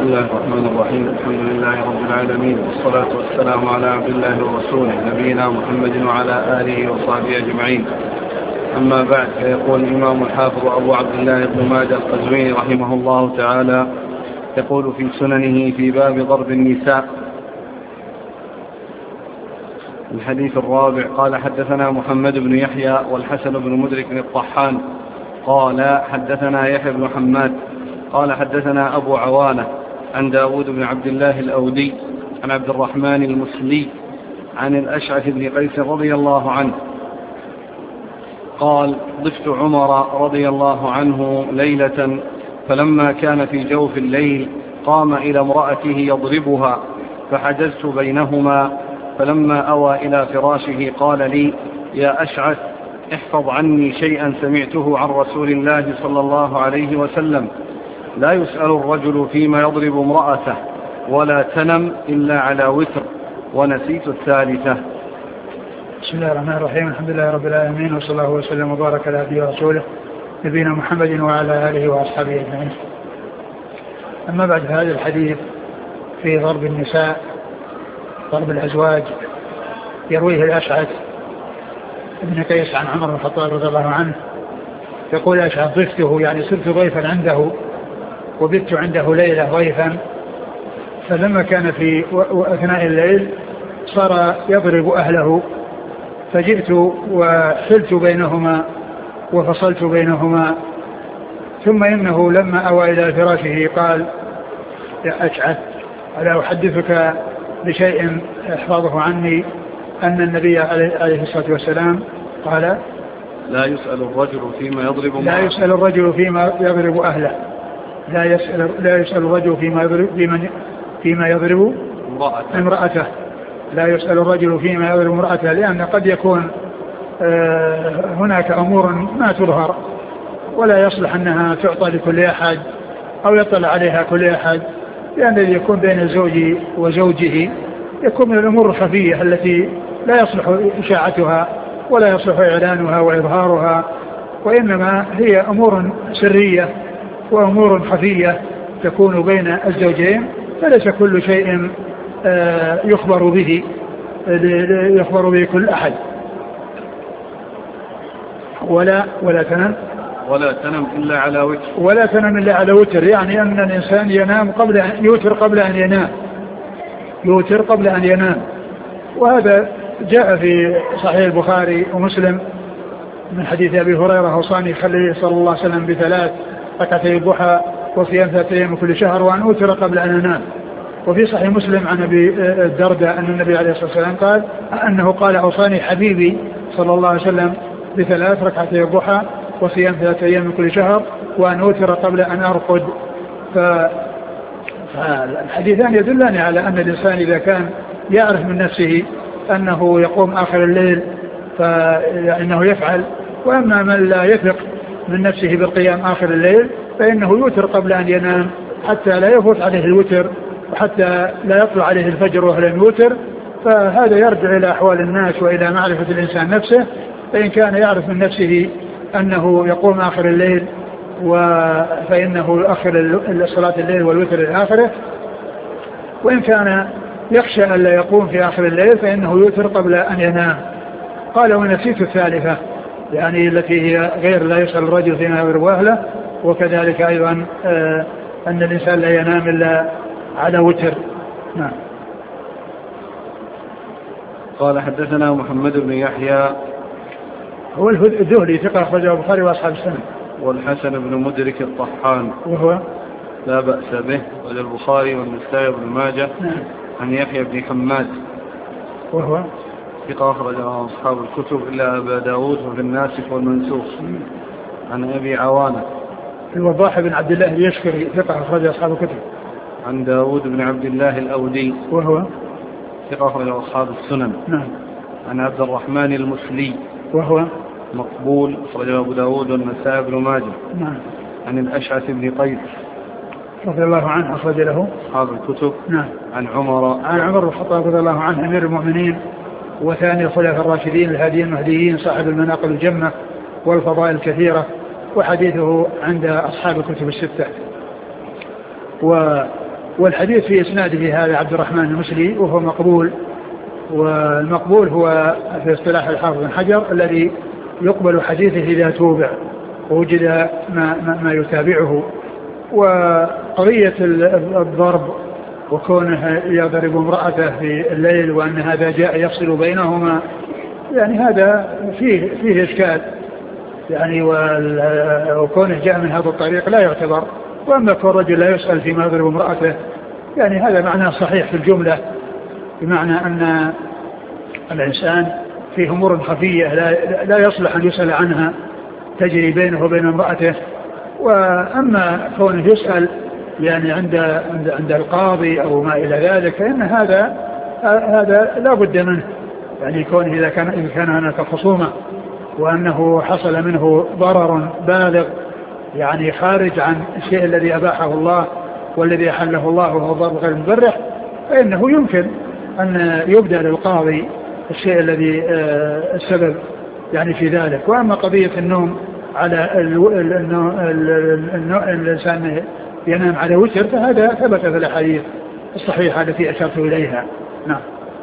الله الرحمن الرحيم. الحمد لله رب العالمين، والصلاة والسلام على عبد الله ورسوله نبينا محمد وعلى آله وصحبه أجمعين. أما بعد، فيقول الإمام الحافظ أبو عبد الله بن ماجه القزويني رحمه الله تعالى يقول في سننه في باب ضرب النساء الحديث الرابع: قال حدثنا محمد بن يحيى والحسن بن مدرك الطحان قال حدثنا يحيى بن حماد قال حدثنا أبو عوانة عن داود بن عبد الله الأودي عن عبد الرحمن المسلي عن الأشعث بن قيس رضي الله عنه قال: ضفت عمر رضي الله عنه ليلة، فلما كان في جوف الليل قام إلى امرأته يضربها، فحجزت بينهما، فلما أوى إلى فراشه قال لي: يا أشعث، احفظ عني شيئا سمعته عن رسول الله صلى الله عليه وسلم: لا يسأل الرجل فيما يضرب امرأته، ولا تنم إلا على وتر. ونسيت الثالثة. بسم الله الرحمن الرحيم. الحمد لله رب العالمين، وصلى الله وسلم وبارك على عبده ورسوله نبينا محمد وعلى آله وأصحابه أجمعين. أما بعد، هذا الحديث في ضرب النساء، ضرب الأزواج، يرويه الأشعث ابن قيس عن عمر بن الخطاب رضي الله عنه. يقول أشعث: ضفته، يعني صرت ضيفا عنده وبت عنده ليلة ضيفا، فلما كان في أثناء الليل صار يضرب أهله، فجئت وحلت بينهما وفصلت بينهما. ثم إنه لما أوى إلى فراشه قال: يا أشعث، ألا أحدثك بشيء احفظه عني أن النبي عليه الصلاة والسلام قال: لا يسأل الرجل فيما يضرب لا يسأل الرجل فيما يضرب أهله، لا يسأل الرجل فيما يضرب امرأته، لا يسأل الرجل فيما يضرب امرأته، لأن قد يكون هناك أمور ما تظهر ولا يصلح أنها تعطى لكل أحد أو يطلع عليها كل أحد، لأن الذي يكون بين الزوج وزوجه يكون من الأمور الخفية التي لا يصلح إشاعتها ولا يصلح إعلانها وإظهارها، وإنما هي أمور سرية وأمور خفية تكون بين الزوجين، فليس كل شيء يخبر به كل أحد. ولا تنم إلا على وتر، ولا تنم إلا على وتر، يعني أن الإنسان ينام يوتر قبل أن ينام، يوتر قبل أن ينام. وهذا جاء في صحيح البخاري ومسلم من حديث أبي هريرة: أوصاني خليل صلى الله عليه وسلم ب3 ركعتي الضحى وصيام 3 أيام كل شهر وأن أوتر قبل أن أنام. وفي صحيح مسلم عن أبي الدرداء أن النبي عليه الصلاة والسلام قال أنه قال: أوصاني حبيبي صلى الله عليه وسلم ب3 ركعتي الضحى وصيام 3 أيام كل شهر وأن أوتر قبل أن أرقد. فالحديثان يدلان على أن الإنسان إذا كان يعرف من نفسه أنه يقوم آخر الليل فإنه يفعل، وأما من لا يثق من نفسه بالقيام آخر الليل فإنه يوتر قبل أن ينام حتى لا يفوت عليه الوتر وحتى لا يطلع عليه الفجر وهو لم يوتر. فهذا يرجع إلى أحوال الناس وإلى معرفة الإنسان نفسه، فإن كان يعرف من نفسه أنه يقوم آخر الليل فإنه يؤخر صلاة الليل والوتر إلى آخره، وإن كان يخشى أن لا يقوم في آخر الليل فإنه يوتر قبل أن ينام. قال: ونسيت الثالثة، يعني التي هي غير لا يسأل الرجل فيما يضرب أهله، وكذلك أيضا أن الإنسان لا ينام إلا على وتر. نعم. قال: حدثنا محمد بن يحيى هو الذهلي ثقة أخرجه البخاري وأصحاب السنن، والحسن بن مدرك الطحان وهو لا بأس به، وذا البخاري والنسائي بن ماجه. نعم. عن يحيى بن حماد وهو ثقة أخرجه أصحاب الكتب إلا أبا داود وفي الناسخ والمنسوخ. عن أبي عوانة الوضاح بن عبد الله اليشكري ثقة أخرجه أصحاب الكتب. عن داود بن عبد الله الأودي وهو ثقة أخرجه أصحاب السنن. نعم. عن عبد الرحمن المسلي وهو مقبول أخرجه أبو داود والنسائي بن ماجه. نعم. عن الأشعث بن قيس رضي الله عنه أخرج له أصحاب الكتب. نعم. عن عمر بن الخطاب رضي الله عنه أمير المؤمنين وثاني الخلفاء الراشدين الهاديين المهديين صاحب المناقب الجمة والفضائل الكثيرة، وحديثه عند أصحاب الكتب الستة. والحديث في إسناده هذا عبد الرحمن المسلي وهو مقبول، والمقبول هو في اصطلاح الحافظ بن حجر الذي يقبل حديثه إذا توبع ووجد ما يتابعه. وقضية الضرب وكونه يضرب امرأته في الليل وأن هذا جاء يفصل بينهما يعني هذا فيه إشكال يعني، وكونه جاء من هذا الطريق لا يعتبر. وأما كون رجل لا يسأل فيما يضرب امرأته يعني هذا معناه صحيح في الجملة، بمعنى أن الإنسان في أمور خفية لا يصلح أن يسأل عنها تجري بينه وبين امرأته. وأما كونه يسأل يعني عند القاضي أو ما إلى ذلك فإن هذا لا بد منه، يعني يكون إذا كان هناك خصومة وأنه حصل منه ضرر بالغ يعني خارج عن الشيء الذي أباحه الله والذي أحله الله وهو ضرب غير مبرح، فإنه يمكن أن يبدأ للقاضي الشيء الذي السبب يعني في ذلك. وأما قضية النوم على الإنسان ينام على وتر فهذا ثبت في الأحاديث الصحيحة التي أشرت إليها. نعم.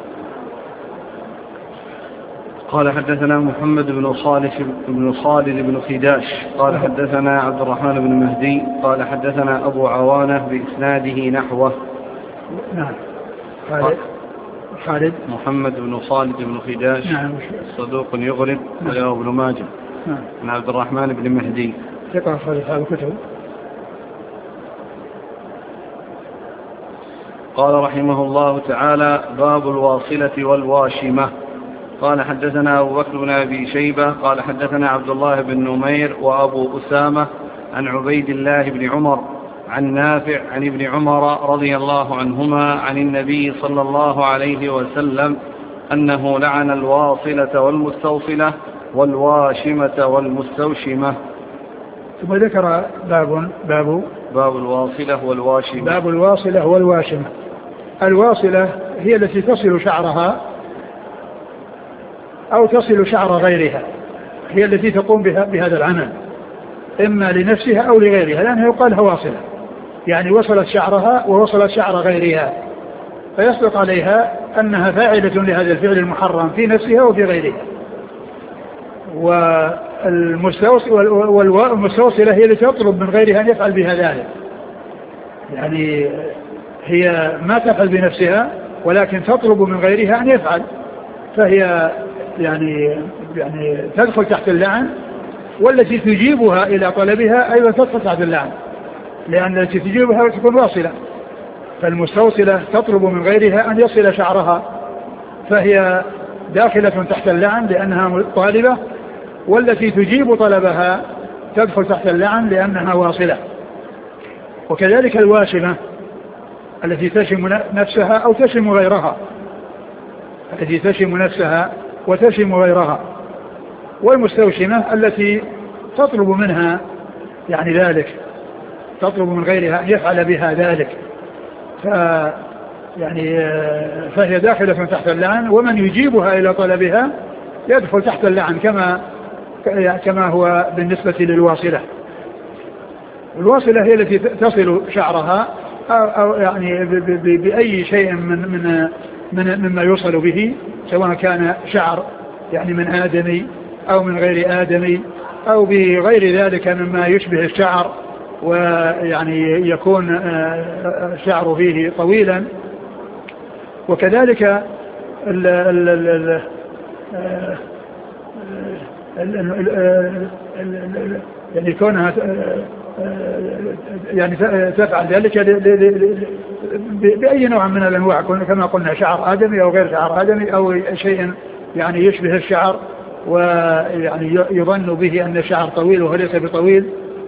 قال حدثنا محمد بن خالد بن خداش قال حدثنا عبد الرحمن بن مهدي قال حدثنا أبو عوانة بإسناده نحوه. نعم. خالد محمد بن خالد بن خداش نعم. صدوق يغرب وله ابن ماجه. نعم. عن عبد الرحمن بن مهدي ثقة خالد هذا الكتب. قال رحمه الله تعالى باب الواصلة والواشمة. قال حدثنا أبو بكر بن أبي شيبة قال حدثنا عبد الله بن نمير وأبو أسامة عن عبيد الله بن عمر عن نافع عن ابن عمر رضي الله عنهما عن النبي صلى الله عليه وسلم أنه لعن الواصلة والمستوصلة والواشمة والمستوشمة. ثم ذكر باب الواصلة والواشمة. باب الواصلة والواشمة. الواصلة هي التي تصل شعرها أو تصل شعر غيرها، هي التي تقوم بهذا العمل إما لنفسها أو لغيرها، لأنها يقال لها واصلة يعني وصلت شعرها ووصلت شعر غيرها، فيصدق عليها أنها فاعلة لهذا الفعل المحرم في نفسها وفي غيرها. والمستوصلة هي التي تطلب من غيرها أن يفعل بها ذلك، يعني هي ما تفعل بنفسها ولكن تطلب من غيرها أن يفعل، فهي يعني تدخل تحت اللعن. والتي تجيبها إلى طلبها أيضا تدخل تحت اللعن، لأن التي تجيبها تكون واصلة، فالمستوصلة تطلب من غيرها أن يصل شعرها فهي داخلة تحت اللعن لأنها طالبة، والتي تجيب طلبها تدخل تحت اللعن لأنها واصلة. وكذلك الواشمة التي تشم نفسها أو تشم غيرها، التي تشم نفسها وتشم غيرها. والمستوشمة التي تطلب منها يعني ذلك، تطلب من غيرها أن يفعل بها ذلك، فهي داخلة تحت اللعن، ومن يجيبها إلى طلبها يدخل تحت اللعن كما هو بالنسبة للواصلة. الواصلة هي التي تصل شعرها أو يعني بأي شيء مما يوصل به، سواء كان شعر يعني من آدمي أو من غير آدمي أو بغير ذلك مما يشبه الشعر، ويعني يكون الشعر فيه طويلا. وكذلك يعني كونها يعني تفعل ذلك بأي نوع من الأنواع، كما قلنا شعر آدمي أو غير شعر آدمي أو شيء يعني يشبه الشعر ويعني يظن به أن الشعر طويل وهو ليس بطويل.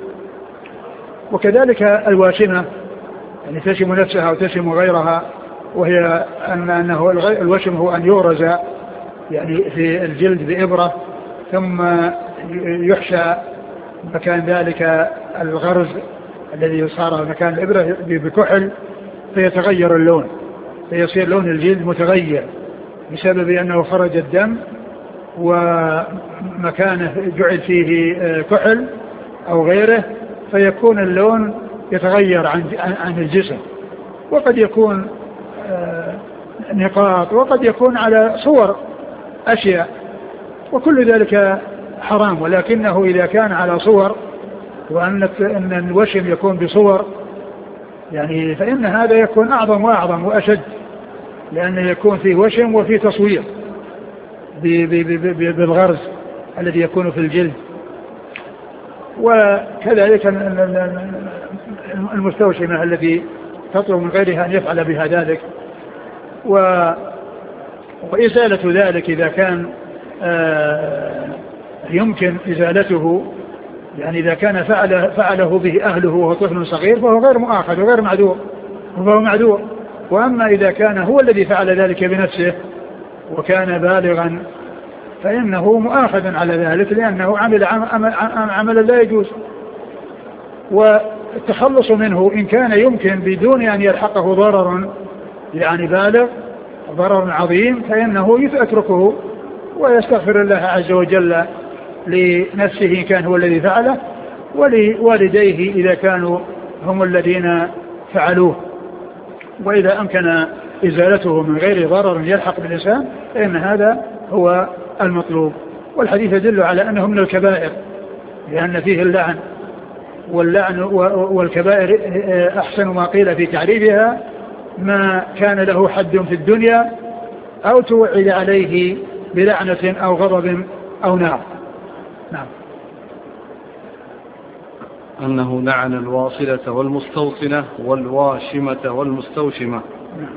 وكذلك الواشمة يعني تشم نفسها وتشم غيرها، وهي أنه الوشم هو أن يغرز يعني في الجلد بإبرة ثم يحشى مكان ذلك الغرز الذي صار مكان الإبرة بكحل فيتغير اللون، فيصير لون الجلد متغير بسبب أنه خرج الدم ومكانه جعل فيه كحل أو غيره، فيكون اللون يتغير عن الجسم، وقد يكون نقاط، وقد يكون على صور أشياء، وكل ذلك حرام. ولكنه إذا كان على صور، وأن الوشم يكون بصور يعني، فإن هذا يكون أعظم وأعظم وأشد، لأنه يكون فيه وشم وفيه تصوير بالغرز الذي يكون في الجلد. وكذلك المستوشمة التي تطلب من غيرها أن يفعل بها ذلك. وإزالة ذلك إذا كان يمكن إزالته، يعني إذا كان فعله به أهله وهو طفل صغير فهو غير مؤاخذ وغير معذور، وهو معذور. وأما إذا كان هو الذي فعل ذلك بنفسه وكان بالغا فإنه مؤاخذ على ذلك، لأنه عمل عملا لا يجوز. والتخلص منه إن كان يمكن بدون أن يلحقه ضرر يعني بالغ، ضرر عظيم، فإنه يتركه ويستغفر الله عز وجل لنفسه إن كان هو الذي فعله، ولوالديه إذا كانوا هم الذين فعلوه. وإذا أمكن إزالته من غير ضرر يلحق بالإنسان فإن هذا هو المطلوب. والحديث يدل على أنه من الكبائر، لأن فيه اللعن، والكبائر أحسن ما قيل في تعريفها ما كان له حد في الدنيا أو توعد عليه بلعنة أو غضب أو نار. نعم. أنه لعن الواصلة والمستوصلة والواشمة والمستوشمة. نعم.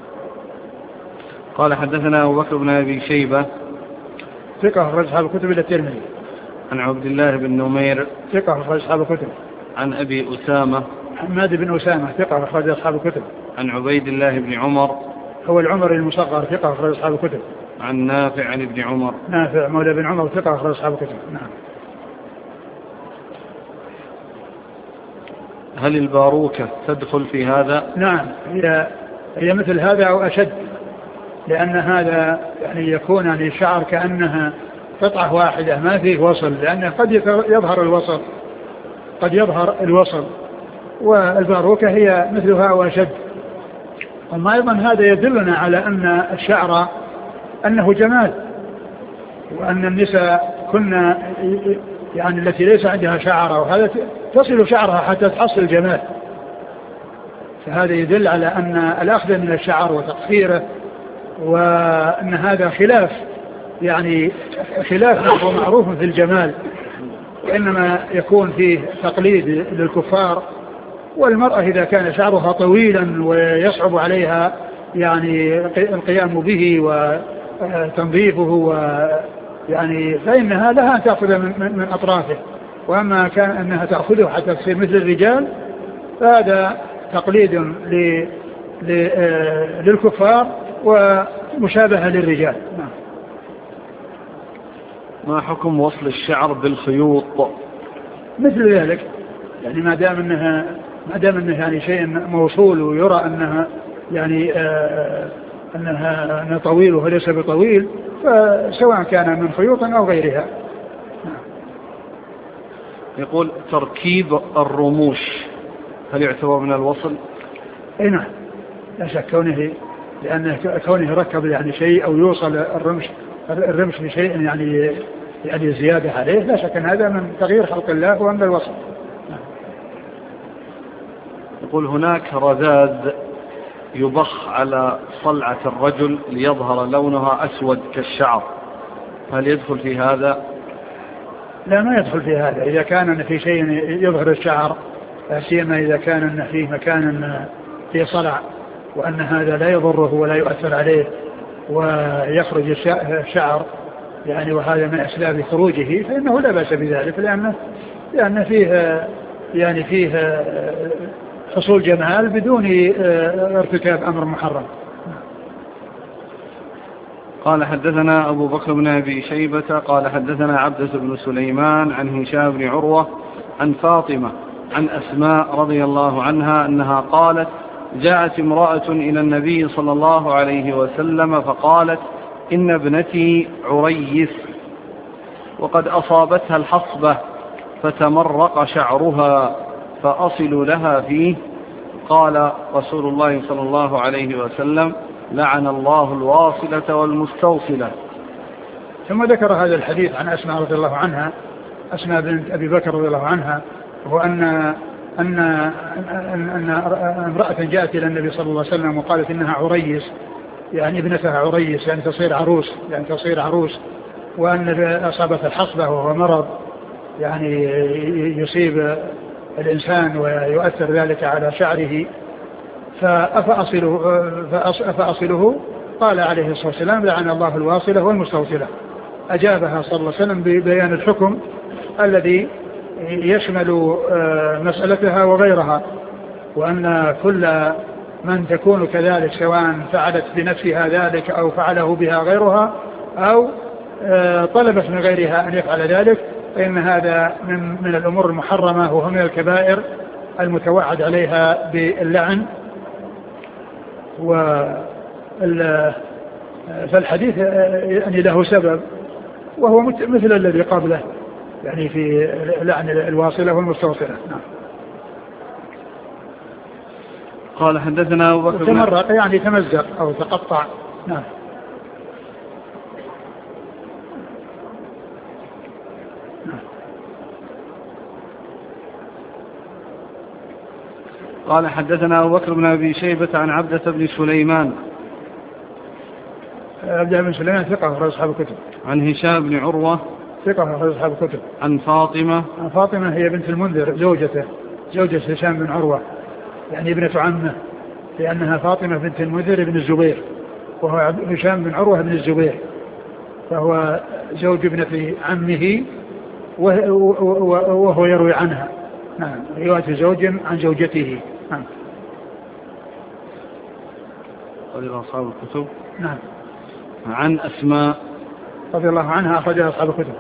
قال حدثنا أبو بكر بن أبي شيبة ثقة أخرج أصحاب الكتب إلى الترمذي. عن عبد الله بن نمير ثقة أخرج أصحاب الكتب. عن أبي أسامة حماد بن أسامة ثقة أخرج أصحاب الكتب. عن عبيد الله بن عمر هو العمري المصغر ثقة أخرج أصحاب الكتب. عن نافع عن ابن عمر نافع مولى بن عمر ثقة أخرج أصحاب الكتب. نعم. هل الباروكة تدخل في هذا؟ نعم، هي مثل هذا أو أشد، لأن هذا يعني يكون يعني الشعر كأنها قطعة واحدة ما فيه وصل، لأنه قد يظهر الوصل، والباروكة هي مثلها أو أشد. وما أيضا هذا يدلنا على أن الشعر أنه جمال، وأن النساء كنا يعني التي ليس عندها شعر وهذا تصل شعرها حتى تحصل الجمال. فهذا يدل على أن الأخذ من الشعر وتقصيره وأن هذا خلاف معروف في الجمال، وإنما يكون فيه تقليد للكفار. والمرأة إذا كان شعرها طويلا ويصعب عليها يعني القيام به وتنظيفه يعني فإنها لها أن تأخذ من أطرافه. وأما كان أنها تأخذه حتى تصير مثل الرجال فهذا تقليد للكفار ومشابهة للرجال. ما حكم وصل الشعر بالخيوط؟ مثل ذلك، يعني ما دام انه يعني شيء موصول ويرى انها يعني انها طويل وليس بطويل، فسواء كان من خيوط او غيرها. يقول تركيب الرموش هل يعتبر من الوصل؟ اي نعم، لا شك كونه ركب يعني شيء او يوصل الرمش بشيء يعني زيادة عليه، لا شك ان هذا من تغيير خلق الله ومن الوصل. يقول هناك رذاذ يبخ على صلعة الرجل ليظهر لونها أسود كالشعر، هل يدخل في هذا؟ لا، ما يدخل في هذا. إذا كان في شيء يظهر الشعر، سيما إذا كان فيه مكان فيه صلع وأن هذا لا يضره ولا يؤثر عليه ويخرج الشعر يعني وهذا من أسباب خروجه، فإنه لا بأس بذلك، لأن فيه حصول جمال بدون ارتكاب أمر محرم. قال حدثنا أبو بكر بن أبي شيبة قال حدثنا عبدة بن سليمان عن هشام بن عروة عن فاطمة عن أسماء رضي الله عنها أنها قالت جاءت امرأة إلى النبي صلى الله عليه وسلم فقالت إن ابنتي عريس وقد أصابتها الحصبة فتمرق شعرها فأصل لها فيه؟ فقال رسول الله صلى الله عليه وسلم: لعن الله الواصلة والمستوصلة. ثم ذكر هذا الحديث عن أسماء رضي الله عنها، أسماء بنت أبي بكر رضي الله عنها، وهو أن امرأة جاءت إلى النبي صلى الله عليه وسلم وقالت إنها عريس، يعني ابنتها عريس، يعني تصير عروس، وأن أصابت الحصبة وهو مرض يعني يصيب الإنسان ويؤثر ذلك على شعره، فأصله قال عليه الصلاة والسلام: لعن الله الواصلة والمستوصلة. أجابها صلى الله عليه وسلم ببيان الحكم الذي يشمل مسألتها وغيرها، وأن كل من تكون كذلك سواء فعلت بنفسها ذلك أو فعله بها غيرها أو طلبت من غيرها أن يفعل ذلك، فإن هذا من الأمور المحرمة وهو من الكبائر المتوعد عليها باللعن. فالحديث يعني له سبب، وهو مثل الذي قبله، يعني في لعن الواصلة والمستوصلة. نعم. قال حدثنا أبو بكر تمرق يعني تمزق أو تقطع. نعم. قال حدثنا أبو بكر بن أبي شيبة عن عبدة بن سليمان. عبدة بن سليمان ثقة أخرج أصحاب الكتب. عن هشام بن عروة ثقة أخرج أصحاب الكتب. عن فاطمة هي بنت المنذر زوجة هشام بن عروة، يعني ابنة عمه، لأنها فاطمة بنت المنذر بن الزبير، وهو هشام بن عروة بن الزبير، فهو زوج ابنة عمه وهو يروي عنها. نعم. رواية زوج عن زوجته. نعم. قال أصحاب الكتب. نعم. عن أسماء رضي الله عنها أخرجها أصحاب الكتب.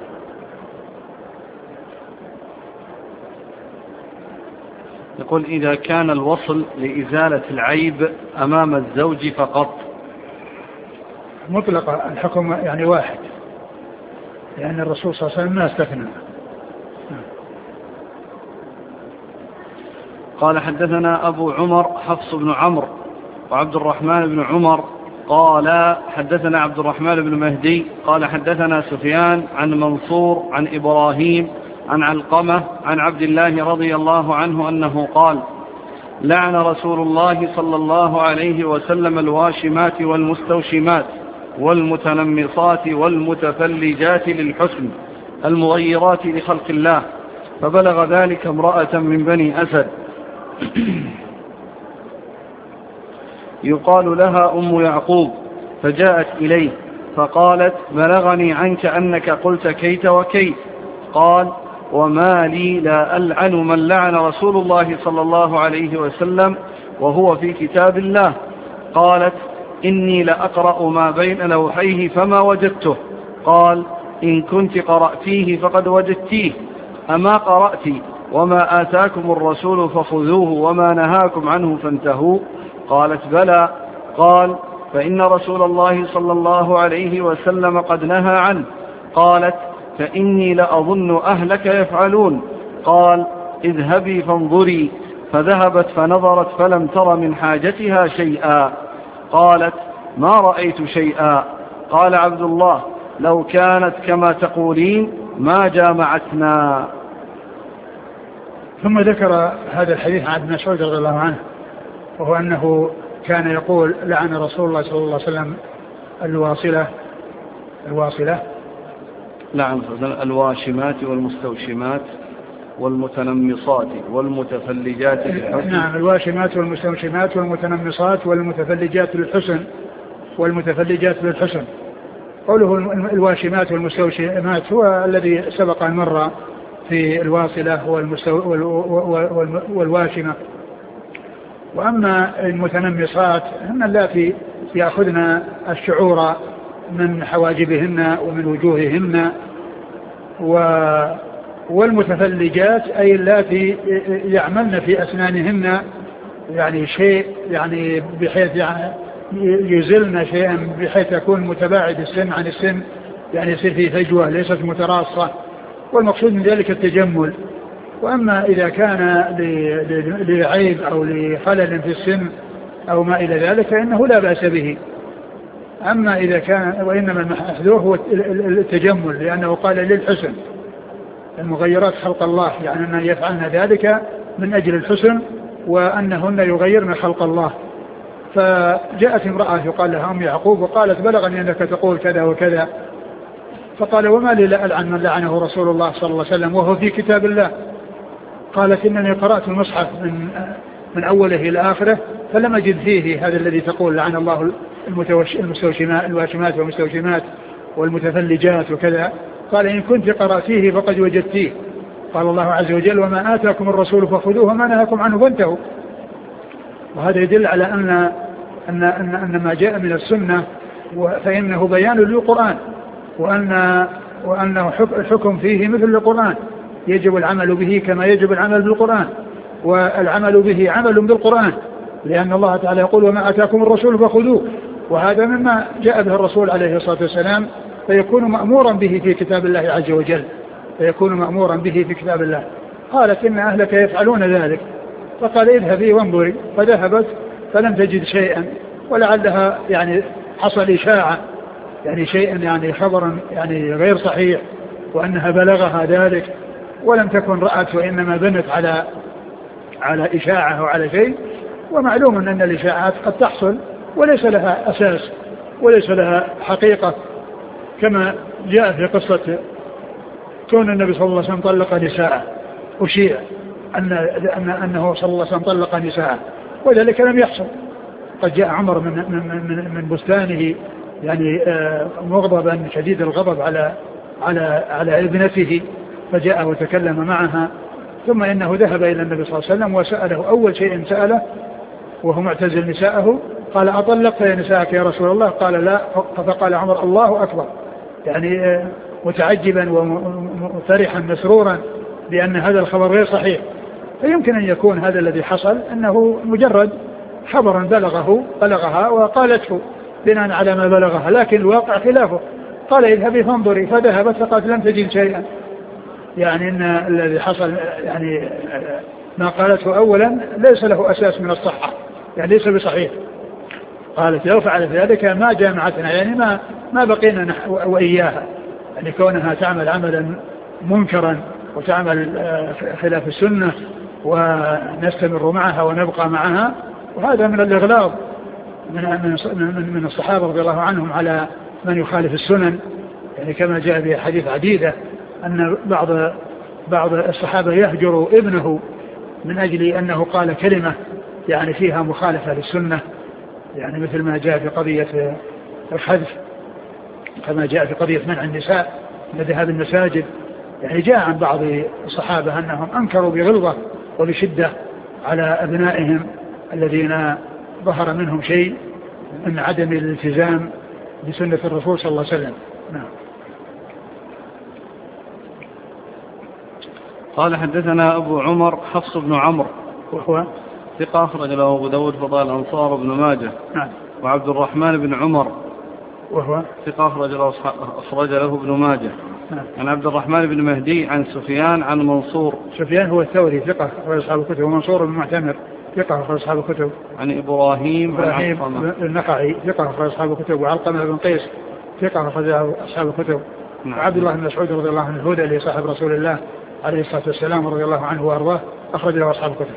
يقول: إذا كان الوصل لإزالة العيب أمام الزوج فقط. مطلق الحكم يعني واحد، لأن الرسول صلى الله عليه وسلم ما استثنى. قال حدثنا أبو عمر حفص بن عمرو وعبد الرحمن بن عمر قال حدثنا عبد الرحمن بن مهدي قال حدثنا سفيان عن منصور عن إبراهيم عن علقمة عن عبد الله رضي الله عنه أنه قال: لعن رسول الله صلى الله عليه وسلم الواشمات والمستوشمات والمتنمصات والمتفلجات للحسن المغيرات لخلق الله. فبلغ ذلك امرأة من بني أسد يقال لها أم يعقوب، فجاءت إليه فقالت: بلغني عنك أنك قلت كيت وكيت. قال: وما لي لا ألعن من لعن رسول الله صلى الله عليه وسلم وهو في كتاب الله. قالت: إني لأقرأ ما بين لوحيه فما وجدته. قال: إن كنت قرأتيه فقد وجدتيه. أما قرأت وما آتاكم الرسول فخذوه وما نهاكم عنه فانتهوا؟ قالت: بلى. قال: فإن رسول الله صلى الله عليه وسلم قد نهى عنه. قالت: فإني لأظن أهلك يفعلون. قال: اذهبي فانظري. فذهبت فنظرت فلم تر من حاجتها شيئا. قالت: ما رأيت شيئا. قال عبد الله: لو كانت كما تقولين ما جامعتنا. ثم ذكر هذا الحديث عن ابن مسعود رضي الله عنه، وهو أنه كان يقول: لعن رسول الله صلى الله عليه وسلم الواصلة لعن الواشمات والمستوشمات والمتنمصات والمتفلجات للحسن. نعم. الواشمات والمستوشمات والمتنمصات والمتفلجات للحسن. قوله الواشمات والمستوشمات هو الذي سبق أن مر في الواصلة والواشمة. وأما المتنمصات هن اللاتي يأخذن الشعور من حواجبهن ومن وجوههن، والمتفلجات أي اللاتي يعملن في أسنانهن يعني شيء، يعني بحيث يزلن شيئا بحيث يكون متباعد السن عن السن، يعني يصير في فجوة ليست متراصة. والمقصود من ذلك التجمل، وأما إذا كان لعيب أو لخلل في السن أو ما إلى ذلك فإنه لا بأس به. أما إذا كان وإنما المحذور هو التجمل، لأنه قال للحسن، المغيرات خلق الله، يعني أن يفعلن ذلك من أجل الحسن وأنهن يغيرن خلق الله. فجاءت امرأة يقال لها أم يعقوب وقالت بلغني أنك تقول كذا وكذا، فقال وما لي لا ألعن من لعنه رسول الله صلى الله عليه وسلم وهو في كتاب الله. قالت إنني قرأت المصحف من أوله إلى آخره فلم أجد فيه هذا الذي تقول لعن الله الواشمات والمستوشمات والمتفلجات وكذا. قال إن كنت قرأتيه فقد وجدتيه. قال الله عز وجل وما آتاكم الرسول فخذوه وما نهاكم عنه فانتهوا. وهذا يدل على أن ما جاء من السنة فإنه بيان للقرآن، وأنه الحكم فيه مثل القرآن، يجب العمل به كما يجب العمل بالقرآن، والعمل به عمل بالقرآن، لأن الله تعالى يقول وما آتاكم الرسول فخذوه، وهذا مما جاء به الرسول عليه الصلاة والسلام، فيكون مأمورا به في كتاب الله عز وجل، فيكون مأمورا به في كتاب الله. قالت إن أهلك يفعلون ذلك، فقال اذهبي وانظري، فذهبت فلم تجد شيئا، ولعلها يعني حصل إشاعة، يعني شيئا يعني خبرا يعني غير صحيح، وأنها بلغها ذلك ولم تكن رأت، وإنما بنت على إشاعة وعلى شيء. ومعلوم أن الإشاعات قد تحصل وليس لها أساس وليس لها حقيقة، كما جاء في قصة كون النبي صلى الله عليه وسلم طلق نساءه، أشيع أنه صلى الله عليه وسلم طلق نساءه، وذلك لم يحصل. قد جاء عمر من بستانه يعني مغضبا شديد الغضب على ابنته، فجاء وتكلم معها، ثم إنه ذهب إلى النبي صلى الله عليه وسلم وسأله أول شيء سأله وهو معتزل نساءه، قال أطلقت يا نساءك يا رسول الله؟ قال لا. فقال عمر الله أكبر، يعني متعجبا وفرحا مسرورا بأن هذا الخبر غير صحيح. فيمكن أن يكون هذا الذي حصل أنه مجرد خبرا بلغها وقالته بناء على ما بلغها، لكن الواقع خلافه. قال اذهبي فانظري، فذهبت فقالت لم تجد شيئا، يعني إن الذي حصل يعني ما قالته أولا ليس له أساس من الصحة، يعني ليس بصحيح. قالت لو فعلت ذلك ما جامعتنا، يعني ما بقينا وإياها، يعني كونها تعمل عملا منكرا وتعمل خلاف السنة ونستمر معها ونبقى معها. وهذا من الإغلاظ من الصحابة رضي الله عنهم على من يخالف السنن، يعني كما جاء في حديث عديدة أن بعض الصحابة يهجر ابنه من أجل أنه قال كلمة يعني فيها مخالفة للسنة، يعني مثل ما جاء في قضية الحذف، كما جاء في قضية منع النساء من ذهاب المساجد. يعني جاء عن بعض الصحابة أنهم أنكروا بغلظة وبشدة على أبنائهم الذين ظهر منهم شيء من عدم الالتزام بسنة الرسول صلى الله عليه وسلم. نعم. قال حدثنا أبو عمر حفص بن عمرو وهو ثقة أخرج له أبو داود فضائل الأنصار بن ماجه. نعم. وعبد الرحمن بن عمر وهو ثقة أخرج له ابن ماجه. نعم. عن عبد الرحمن بن مهدي عن سفيان عن منصور. سفيان هو الثوري ثقة أخرج أصحاب الكتب، ومنصور بن معتمر ثقة أخرج أصحاب الكتب. عن إبراهيم النخعي ثقة أخرج أصحاب الكتب. وعلقمة بن قيس ثقة أخرج أصحاب الكتب. نعم. وعبد الله بن مسعود رضي الله عنه الهدى صاحب رسول الله عليه الصلاة والسلام رضي الله عنه وأرضاه أخرج له أصحاب الكتب.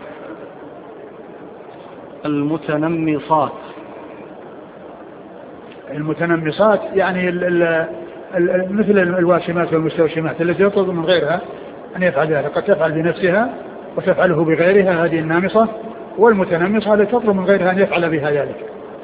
المتنمصات يعني مثل الواشمات والمستوشمات التي يطلب من غيرها أن يفعل ذلك، قد تفعل بنفسها وتفعله بغيرها، هذه النامصة. والمتنمصة التي تطلب من غيرها أن يفعل بها ذلك.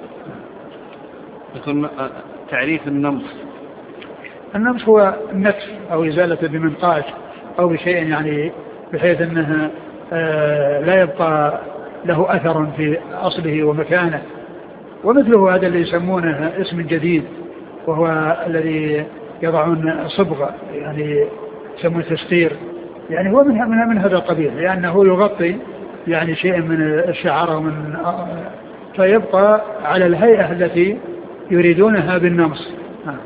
يكون تعريف النمص هو النتف أو إزالة بمنقاش أو بشيء يعني بحيث أنه لا يبقى له أثر في أصله ومكانه. ومثله هذا اللي يسمونه اسم جديد، وهو الذي يضعون صبغة يعني يسمونه تستير، يعني هو من هذا القبيل، لأنه يغطي يعني شيء من الشعر ومن فيبقى على الهيئة التي يريدونها بالنمص.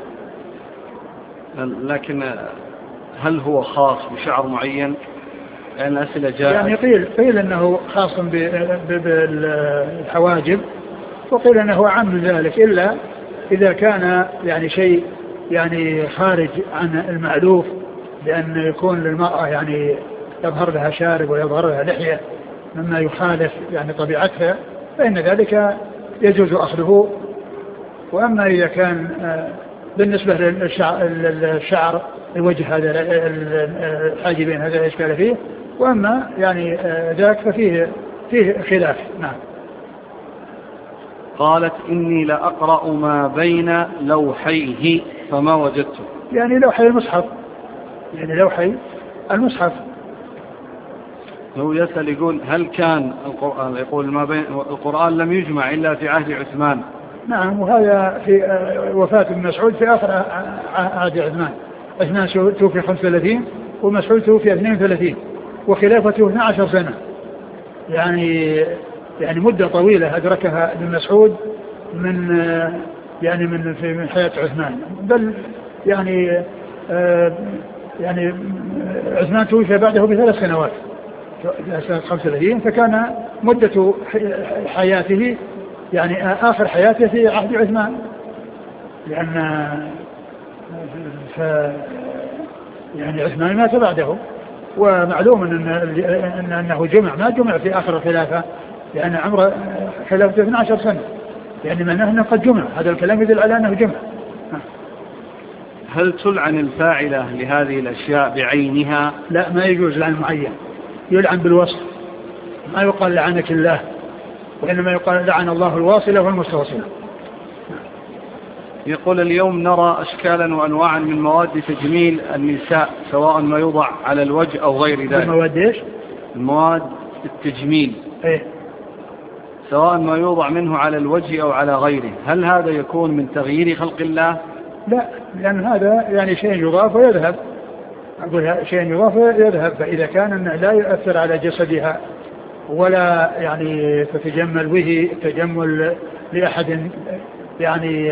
لكن هل هو خاص بشعر معين؟ يعني الأسئلة جاءت يعني قيل أنه خاص بالحواجب، وقيل أنه عام من ذلك، إلا إذا كان يعني شيء يعني خارج عن المألوف، بأن يكون للمرأة يعني يظهر لها شارب ويظهر لها لحية مما يخالف يعني طبيعتها، فإن ذلك يجوز أخذه. وأما إذا كان بالنسبة للشعر الوجه هذا الحاجبين هذا لا إشكال فيه، وأما يعني ذاك ففيه خلاف. نعم. قالت إني لأقرأ ما بين لوحيه فما وجدته. يعني لوحي المصحف، يعني لوحي المصحف. هو يسأل يقول هل كان القرآن، يقول ما بين القرآن لم يجمع إلا في عهد عثمان. نعم، وهذا في وفاة ابن مسعود في آخر عهد عثمان. عثمان توفي 35 ومسعود توفي 32 وخلافته 12 سنة، يعني مدة طويلة أدركها ابن مسعود من حياة عثمان. بل يعني عثمان توفي بعده ب3 سنوات، سنة 35، فكان مدة حياته يعني آخر حياته في عهد عثمان، لأن يعني عثمان مات بعده. ومعلوم أنه ما جمع في آخر الخلافة، لأن عمره خلافته 12 سنة، يعني معناه أنه قد جمع. هذا الكلام يدل على أنه جمع. هل تلعن الفاعلة لهذه الأشياء بعينها؟ لا، ما يجوز لعن معين، يلعن بالوصف. ما يقال لعنك الله، وإنما يقال لعن الله الواصلة والمستوصلة. يقول اليوم نرى أشكالا وأنواعا من مواد تجميل النساء، سواء ما يوضع على الوجه أو غير ذلك. المواد إيش؟ المواد التجميل. إيه؟ سواء ما يوضع منه على الوجه أو على غيره، هل هذا يكون من تغيير خلق الله؟ لا، لأن هذا يعني شيء يضاف ويذهب. أقول شيء يضاف ويذهب، فإذا كان أنه لا يؤثر على جسدها ولا يعني تتجمل به تجمل لأحد يعني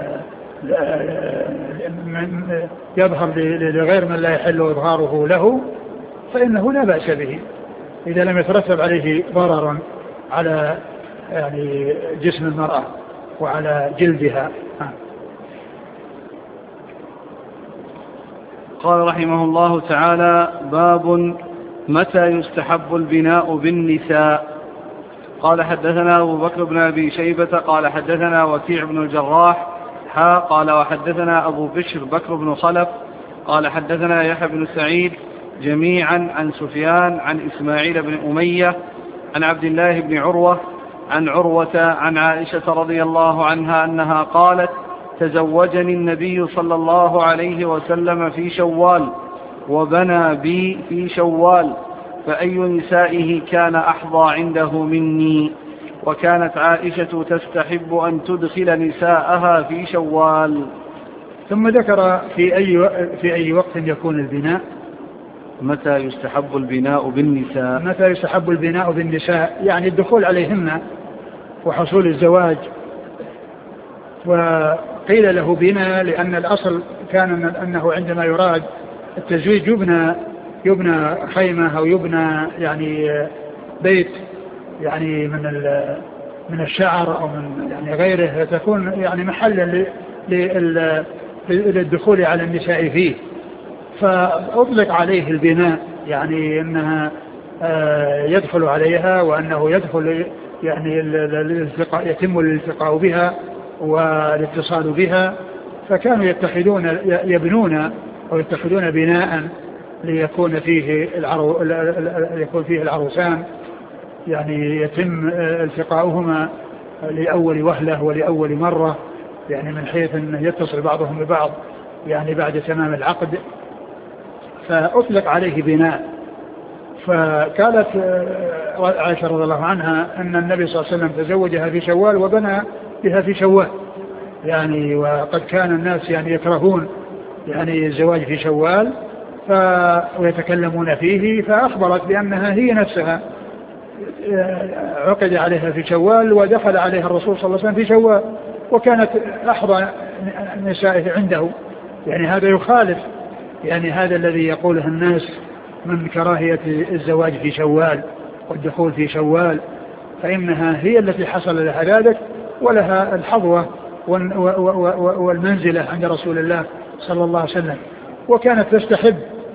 يظهر لغير من لا يحل إظهاره له، فإنه لا بأس به إذا لم يترتب عليه ضرر على يعني جسم المرأة وعلى جلدها. قال رحمه الله تعالى: باب متى يستحب البناء بالنساء. قال حدثنا أبو بكر بن أبي شيبة قال حدثنا وكيع بن الجراح قال وحدثنا أبو بشر بكر بن خلف قال حدثنا يحيى بن سعيد جميعا عن سفيان عن إسماعيل بن أمية عن عبد الله بن عروة عن عروة عن عائشة رضي الله عنها أنها قالت: تزوجني النبي صلى الله عليه وسلم في شوال وبنى بي في شوال، فأي نسائه كان أحظى عنده مني. وكانت عائشة تستحب أن تدخل نساءها في شوال. ثم ذكر في أي وقت يكون البناء. متى يستحب البناء بالنساء. متى يستحب البناء بالنساء يعني الدخول عليهن وحصول الزواج. وقيل له بناء لأن الأصل كان أنه عندما يراد التزويج يبنى خيمة أو يبنى يعني بيت يعني من الشعر أو من يعني غيره، تكون يعني محلا للدخول على النساء فيه، فأطلق عليه البناء، يعني أنها يدخل عليها وأنه يدخل يعني يتم الالتقاء بها والاتصال بها. فكانوا يبنون أو يتخذون بناء ليكون فيه العروسان يعني يتم التقاؤهما لأول وهلة ولأول مرة، يعني من حيث أن يتصل بعضهم ببعض يعني بعد تمام العقد، فأطلق عليه بناء. فقالت عائشة رضي الله عنها أن النبي صلى الله عليه وسلم تزوجها في شوال وبنى بها في شوال، يعني وقد كان الناس يعني يكرهون يعني الزواج في شوال ويتكلمون فيه، فأخبرت بأنها هي نفسها عقد عليها في شوال ودخل عليها الرسول صلى الله عليه وسلم في شوال، وكانت أحظى نسائه عنده. يعني هذا يخالف يعني هذا الذي يقوله الناس من كراهية الزواج في شوال والدخول في شوال، فإنها هي التي حصل لها ذلك ولها الحظوة والمنزلة عند رسول الله صلى الله عليه وسلم. وكانت تستحب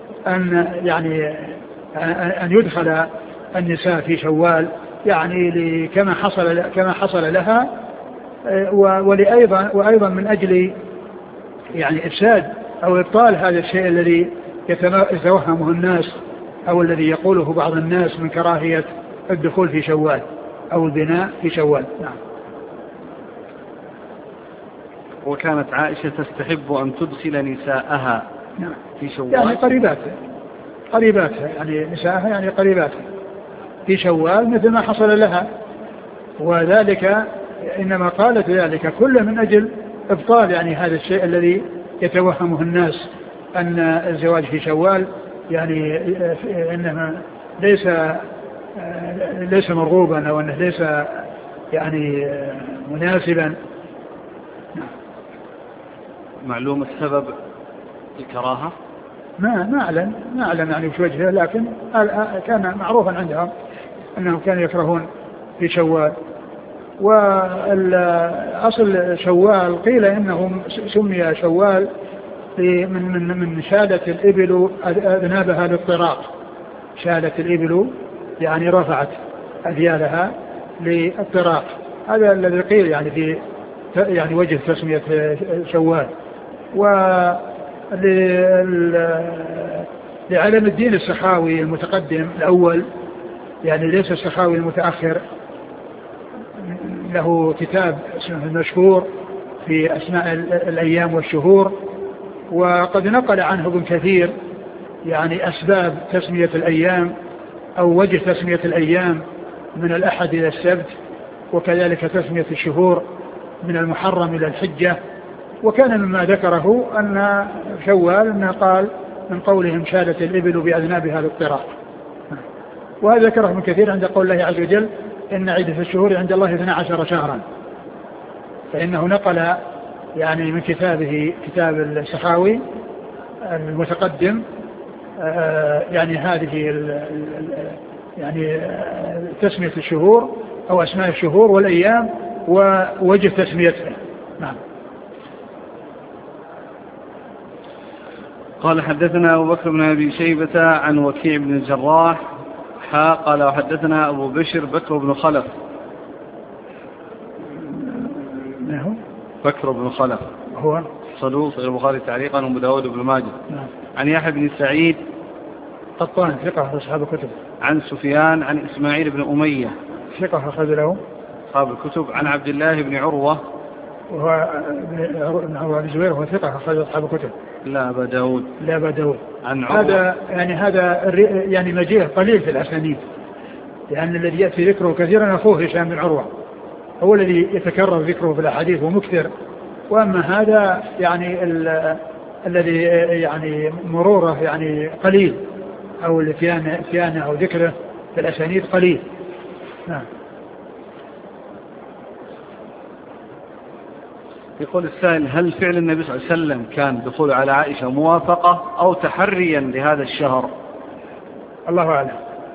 أن يدخل النساء في شوال، يعني كما حصل لها، وأيضا من أجل يعني إفساد أو إبطال هذا الشيء الذي يتوهمه الناس أو الذي يقوله بعض الناس من كراهية الدخول في شوال أو البناء في شوال. نعم. وكانت عائشة تستحب أن تدخل نساءها في شوال، يعني قريباتها يعني نساءها يعني قريباتها في شوال مثل ما حصل لها، وذلك إنما قالت ذلك كله من أجل إبطال يعني هذا الشيء الذي يتوهمه الناس أن الزواج في شوال يعني إنما ليس مرغوبا أو أنه ليس يعني مناسبا. معلوم السبب الكراهة؟ ما أعلم يعني وش وجهه، لكن كان معروفا عندهم أنهم كانوا يكرهون في شوال. والأصل شوال قيل إنه سمي شوال من شالة الإبل أذنابها للطراق، شالة الإبل يعني رفعت أذيالها للطراق، هذا الذي قيل يعني في يعني وجه تسمية شوال. لعلم الدين السخاوي المتقدم الأول، يعني ليس السخاوي المتأخر، له كتاب اسمه المشهور في أسماء الأيام والشهور، وقد نقل عنه ابن كثير يعني أسباب تسمية الأيام أو وجه تسمية الأيام من الأحد إلى السبت، وكذلك تسمية الشهور من المحرم إلى الحجة. وكان مما ذكره أن شوال أنه قال من قولهم شالت الإبل بأذنابها للطراق، وهذا ذكره ابن كثير عند قول الله عز وجل إن عدة الشهور عند الله 12 شهرا، فإنه نقل يعني من كتابه كتاب السخاوي المتقدم يعني هذه يعني تسمية الشهور أو أسماء الشهور والأيام ووجه تسميتها. نعم. قال حدثنا أبو بكر بن أبي شيبة عن وكيع بن الجراح قال وحدثنا أبو بشر بكر بن خلف. بكر بن خلف هو صدوق صحيح البخاري تعليقا وأبو داود بن ماجه. عن يحيى بن سعيد قطان ثقة أصحاب الكتب. عن سفيان عن إسماعيل بن أمية ثقة أخرج له أصحاب الكتب. عن عبد الله بن عروة وهو ابن عروة بن الزبير وهو ثقة أخرج أصحاب الكتب. لا أبا داود عن هذا يعني مجيء قليل في الأسانيد، لأن الذي يأتي ذكره كثيرا أخوه هشام بن عروة هو الذي يتكرر ذكره في الأحاديث ومكثر، وأما هذا يعني الذي يعني مروره يعني قليل أو الاتيان أو ذكره في الأسانيد قليل. نعم. يقول السائل هل فعل النبي صلى الله عليه وسلم كان دخول على عائشة موافقة أو تحريا لهذا الشهر؟ الله أعلم.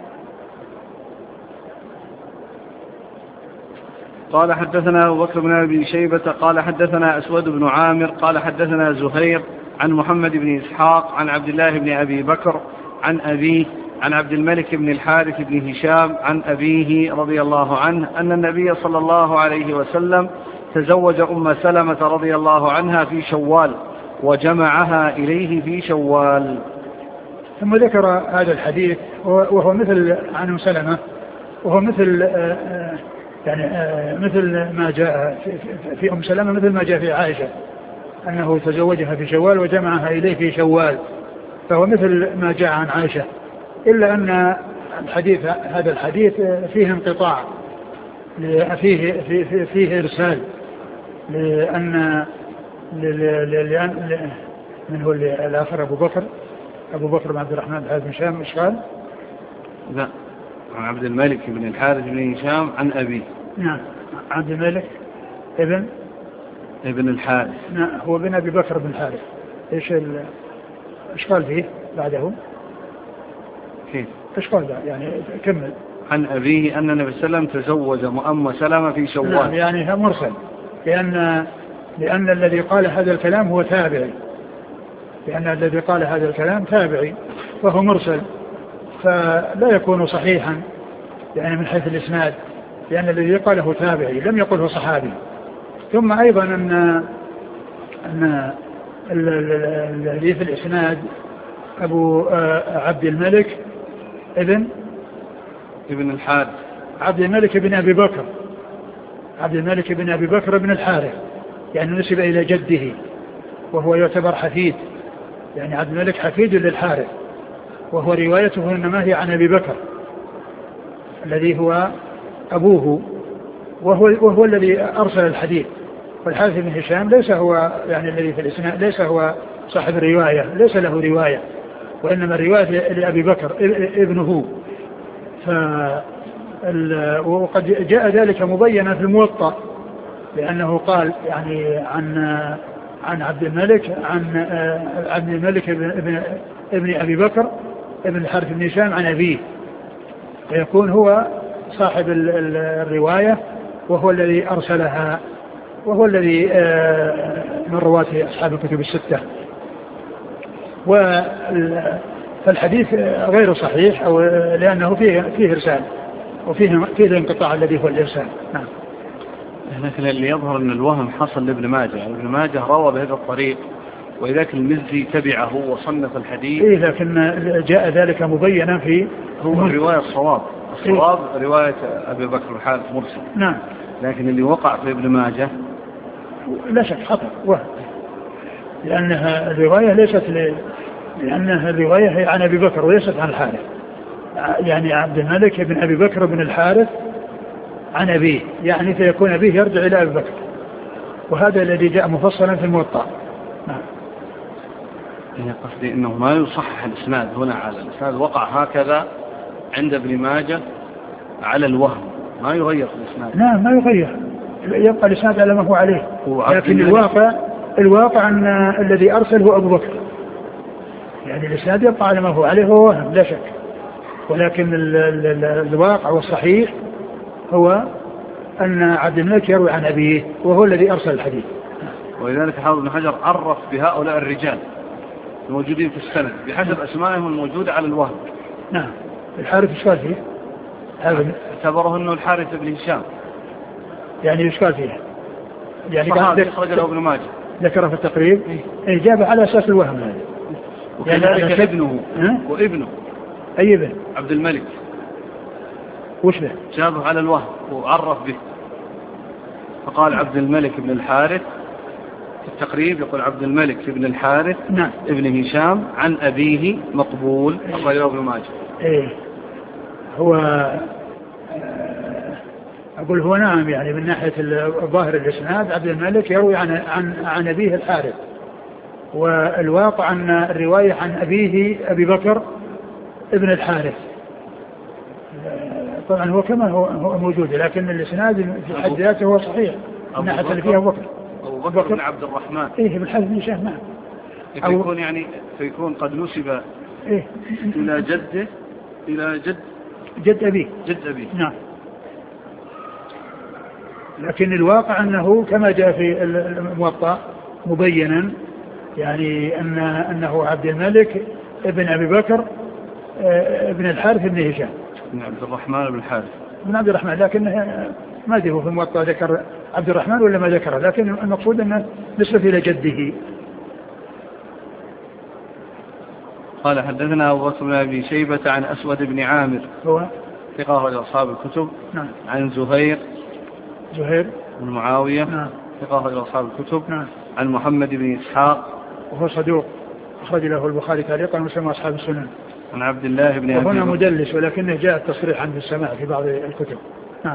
قال حدثنا أبو بكر بن أبي شيبة قال حدثنا أسود بن عامر قال حدثنا زهير عن محمد بن إسحاق عن عبد الله بن أبي بكر عن أبيه عن عبد الملك بن الحارث بن هشام عن أبيه رضي الله عنه أن النبي صلى الله عليه وسلم تزوج أم سلمة رضي الله عنها في شوال وجمعها إليه في شوال. ثم ذكر هذا الحديث وهو مثل عن أم سلمة، وهو مثل يعني مثل ما جاء في أم سلمة مثل ما جاء في عائشة أنه تزوجها في شوال وجمعها إليه في شوال، فهو مثل ما جاء عن عائشة، إلا أن هذا الحديث فيه انقطاع، فيه إرسال، لأن من هو الآخر أبو بكر بن عبد الرحمن بن هشام إشغال. لا، عن عبد الملك بن الحارث بن هشام عن أبيه. نعم، عبد الملك ابن الحارث. نعم، هو بن أبي بكر بن الحارث. إيش قال فيه بعده؟ كيف؟ إيش قال يعني كمل. عن أبيه أن النبي صلى الله عليه وسلم تزوج أم سلمة في شوال. نعم يعني مرسل، لأن الذي قال هذا الكلام هو تابعي، لأن الذي قال هذا الكلام تابعي وهو مرسل، فلا يكون صحيحا يعني من حيث الإسناد، لأن الذي قاله تابعي لم يقله صحابي. ثم أيضا أن الذي في الإسناد أبو عبد الملك ابن الحارث، عبد الملك بن أبي بكر، عبد الملك بن أبي بكر بن الحارث، يعني نسب إلى جده وهو يعتبر حفيد، يعني عبد الملك حفيد للحارث، وهو روايته إنما هي عن أبي بكر الذي هو أبوه، وهو الذي أرسل الحديث. والحارث بن هشام ليس هو يعني الذي في الإسناد، ليس هو صاحب الرواية، ليس له رواية، وإنما الرواية لأبي بكر ابنه. وقد جاء ذلك مبينا في الموطأ، لأنه قال يعني عن عبد الملك، عن عبد الملك ابن أبي بكر ابن الحارث بن هشام عن أبيه، فيكون هو صاحب الرواية وهو الذي أرسلها، وهو الذي من رواة أصحاب الكتب الستة. فالحديث غير صحيح، أو لأنه فيه إرسال، وفيه الانقطاع الذي هو الإرسال. نعم. لكن اللي يظهر أن الوهم حصل لابن ماجه، يعني ابن ماجه روى بهذا الطريق، وإذاك المزي تبعه وصنف الحديث. إيه، لكن جاء ذلك مبينا في هو الرواية الصواب رواية أبي بكر الحارث مرسل. نعم. لكن اللي وقع في ابن ماجه لا شك خطأ وهم، لأنها الرواية ليست لأنها الرواية هي عن أبي بكر وليست عن الحارث، يعني عبد الملك بن أبي بكر بن الحارث عن أبيه، يعني فيكون أبيه يرجع إلى أبي بكر، وهذا الذي جاء مفصلا في الموطأ. نعم. يعني قصدي أنه ما يصحح الإسناد هنا على الإسناد، وقع هكذا عند ابن ماجه على الوهم، ما يغير في الإسناد. نعم ما يغير، يبقى الإسناد على ما هو عليه، لكن الواقع أن الذي أرسل هو أبو بكر، يعني الإسناد يبقى على ما هو عليه، هو وهم لا شك، ولكن الواقع والصحيح هو أن عبد الملك يروي عن أبيه وهو الذي أرسل الحديث. ولذلك حافظ ابن حجر عرف بهؤلاء الرجال الموجودين في السند بحسب أسمائهم الموجودة على الوهم. نعم. الحارث إشكال فيه، اعتبره أنه الحارث بن هشام، يعني إشكال فيه، يعني صحابي أخرج له ابن ماجه، ذكره في التقريب، إجابة على أساس الوهم هذا. وكذلك يعني ابنه أي ابن عبد الملك وش به جابه على الوهم وعرف به، فقال عبد الملك بن الحارث في التقريب، يقول عبد الملك بن الحارث نعم ابن هشام عن أبيه مقبول أخرجه ابن ماجه. إيه هو أقول هو نعم، يعني من ناحية ظاهر الإسناد عبد الملك يروي عن أبيه الحارث، والواقع أن الرواية عن أبيه أبي بكر ابن الحارث، طبعا هو كما هو موجود، لكن الإسناد في حد ذاته هو صحيح من ناحية اللي فيها أبو بكر بن عبد الرحمن. إيه بالحارث بن هشام. نعم. فيكون يعني فيكون قد نسب إيه إلى جده، إلى جد أبيه. نعم. لكن الواقع أنه كما جاء في الموطأ مبينا، يعني أنه عبد الملك ابن أبي بكر ابن الحارث بن هشام بن عبد الرحمن بن الحارث بن عبد الرحمن، لكن ما أدري هو في الموطأ ذكر عبد الرحمن ولا ما ذكره، لكن المقصود أنه نسبة إلى جده. قال حدثنا أبو بكر بن أبي شيبة عن أسود بن عامر هو ثقة أخرج أصحاب الكتب. نعم. عن زهير بن معاوية. نعم. ثقة أخرج أصحاب الكتب. نعم. عن محمد بن إسحاق وهو صدوق أخرج له البخاري تعليقا ومسلم أصحاب السنن. عن عبد الله بن أبي وهنا مدلس، ولكنه جاء التصريح عنه السماع في بعض الكتب. نعم.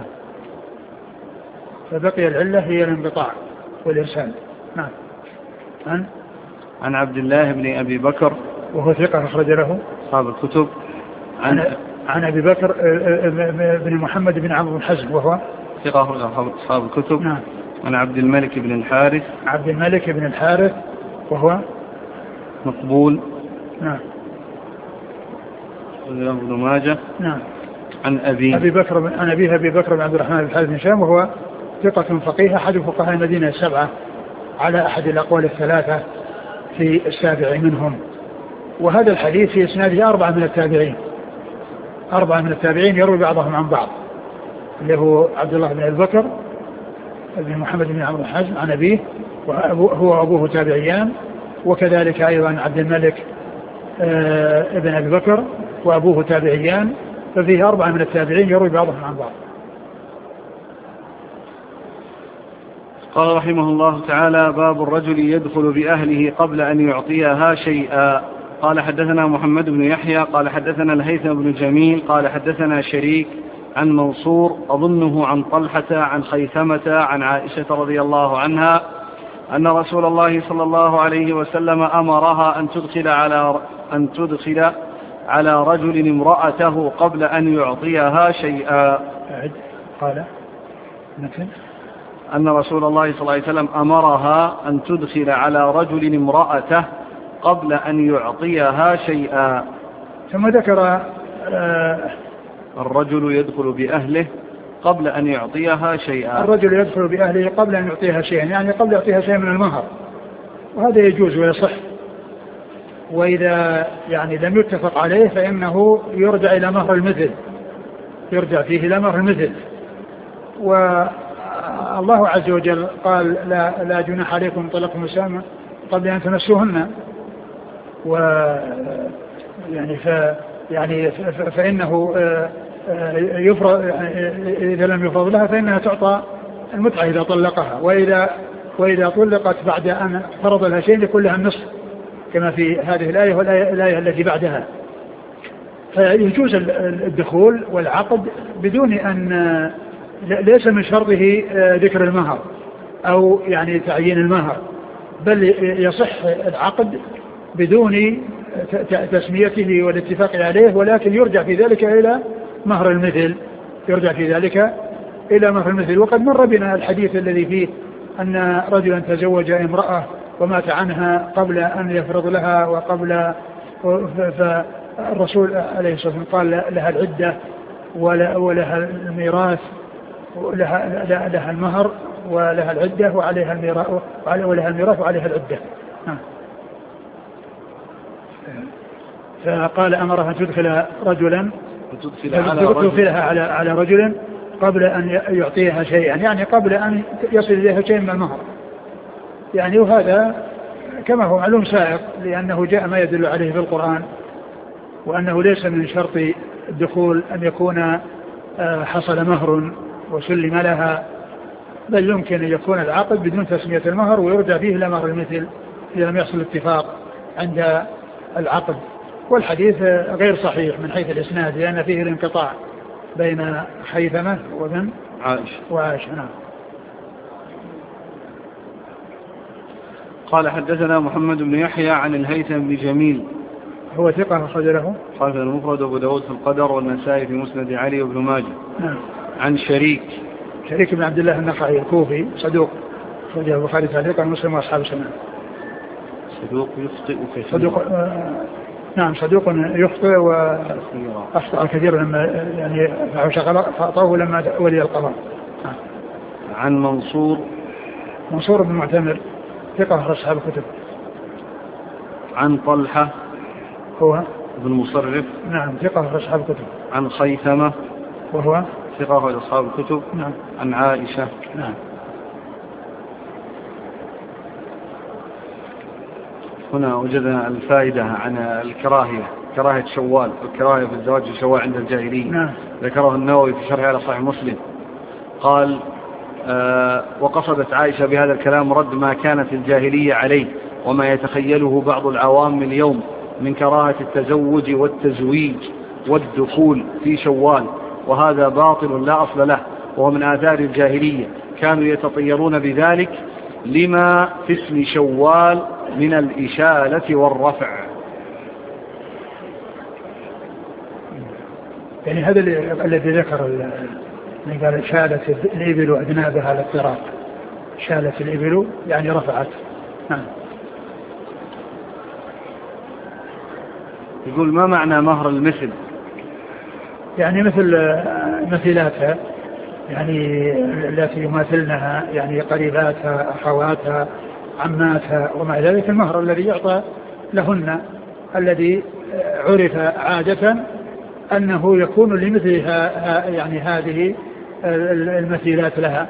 فبقي العلة هي الانقطاع والإرسال. نعم. عن عبد الله بن أبي بكر وهو ثقة أخرج له أصحاب الكتب. عن أبي بكر بن محمد بن عمرو بن حزم وهو ثقة أخرج أصحاب الكتب. نعم. عن عبد الملك بن الحارث وهو مقبول. نعم. ابن ماجه. نعم. عن أبي بكر بن عبد الرحمن بن الحارث بن هشام، وهو ثقة فقيه أحد فقهاء المدينة السبعة على أحد الأقوال الثلاثة في السابع منهم. وهذا الحديث في إسناده أربعة من التابعين يروي بعضهم عن بعض، اللي هو عبد الله بن أبي بكر بن محمد بن عمرو بن حزم عن أبيه، وهو أبوه تابعيان، وكذلك أيضا عبد الملك ابن أبي بكر وأبوه تابعيان، ففيه أربعة من التابعين يروي بعضهم عن بعض. قال رحمه الله تعالى: باب الرجل يدخل بأهله قبل أن يعطيها شيئا. قال حدثنا محمد بن يحيى قال حدثنا الهيثم بن جميل قال حدثنا شريك عن منصور أظنه عن طلحة عن خيثمة عن عائشة رضي الله عنها أن رسول الله صلى الله عليه وسلم أمرها أن تدخل على رجل امرأته قبل أن يعطيها شيئا. قال مثل أن رسول الله صلى الله عليه وسلم أمرها أن تدخل على رجل امرأته قبل أن يعطيها شيئا. ثم ذكر الرجل يدخل بأهله قبل أن يعطيها شيئا. الرجل يدخل بأهله قبل أن يعطيها شيئا، يعني قبل يعطيها شيئا من المهر، وهذا يجوز ويصح. وإذا يعني لم يتفق عليه فإنه يرجع إلى مهر المثل، يرجع فيه إلى مهر المثل. والله عز وجل قال: لا جناح عليكم طلاق النساء قبل أن تمسوهن، فإنه يفرض، إذا لم يفرض لها فإنها تعطى المتعة إذا طلقها، وإذا طلقت بعد أن فرض لها شيء يكون لها النصف كما في هذه الآية والآية التي بعدها. فيجوز الدخول والعقد بدون أن ليس من شرطه ذكر المهر أو يعني تعيين المهر، بل يصح العقد بدون تسميته والاتفاق عليه، ولكن يرجع في ذلك إلى مهر المثل. وقد مر بنا الحديث الذي فيه أن رجلا تزوج امرأة ومات عنها قبل أن يفرض لها، فالرسول عليه الصلاة والسلام قال لها العدة ولها الميراث، لها المهر ولها العدة وعليها الميراث وعليها العدة. فقال أمرها أن تدخل رجلا على رجل قبل أن يعطيها شيئا، يعني قبل أن يصل إليها شيء من المهر يعني. وهذا كما هو معلوم سائق، لأنه جاء ما يدل عليه في القرآن، وأنه ليس من شرط الدخول أن يكون حصل مهر وسلم لها، بل يمكن أن يكون العقد بدون تسمية المهر ويرجع فيه إلى مهر المثل إذا لم يحصل اتفاق عند العقد. والحديث غير صحيح من حيث الإسناد، لأن فيه الانقطاع بين خيثمة وابن وعائشة. نعم. قال حدثنا محمد بن يحيى عن الهيثم بن جميل، هو ثقة أخرج له قال المفرد وأبو داود في القدر والنسائي في مسند علي وابن ماجه. نعم. عن شريك بن عبد الله النخعي الكوفي صدوق، أخرجه البخاري تعليقا ومسلم وأصحاب السنن. صدوق يخطئ كثيرا. صدوق نعم صدوق يخطئ وأخطأ كثيرا لما يعني فأعطاه لما ولي القضاء. عن منصور بن معتمر ثقة أخرج أصحاب الكتب. عن طلحة هو بن مصرف نعم ثقة أخرج أصحاب الكتب. عن خيثمة وهو ثقة أخرج أصحاب الكتب. نعم. عن عائشة. نعم. هنا وجدنا الفائدة عن كراهية شوال، الكراهية في الزواج شوال عند الجاهلية. نعم. ذكره النووي في شرحه على صحيح مسلم، قال وقصدت عائشة بهذا الكلام رد ما كانت الجاهلية عليه وما يتخيله بعض العوام اليوم من كراهة التزوج والتزويج والدخول في شوال، وهذا باطل لا أصل له، وهو من آثار الجاهلية، كانوا يتطيرون بذلك لما في اسم شوال من الإشالة والرفع. يعني هذا الذي ذكر قال شالت الإبل وأذنابها على الطراق، شالت الإبل يعني رفعت. نعم. يقول ما معنى مهر المثل يعني مثل مثيلاتها، يعني التي يماثلنها، يعني قريباتها، أخواتها، عماتها وما ذلك، المهر الذي يعطى لهن الذي عرف عادة أنه يكون لمثلها يعني هذه المثيلات لها.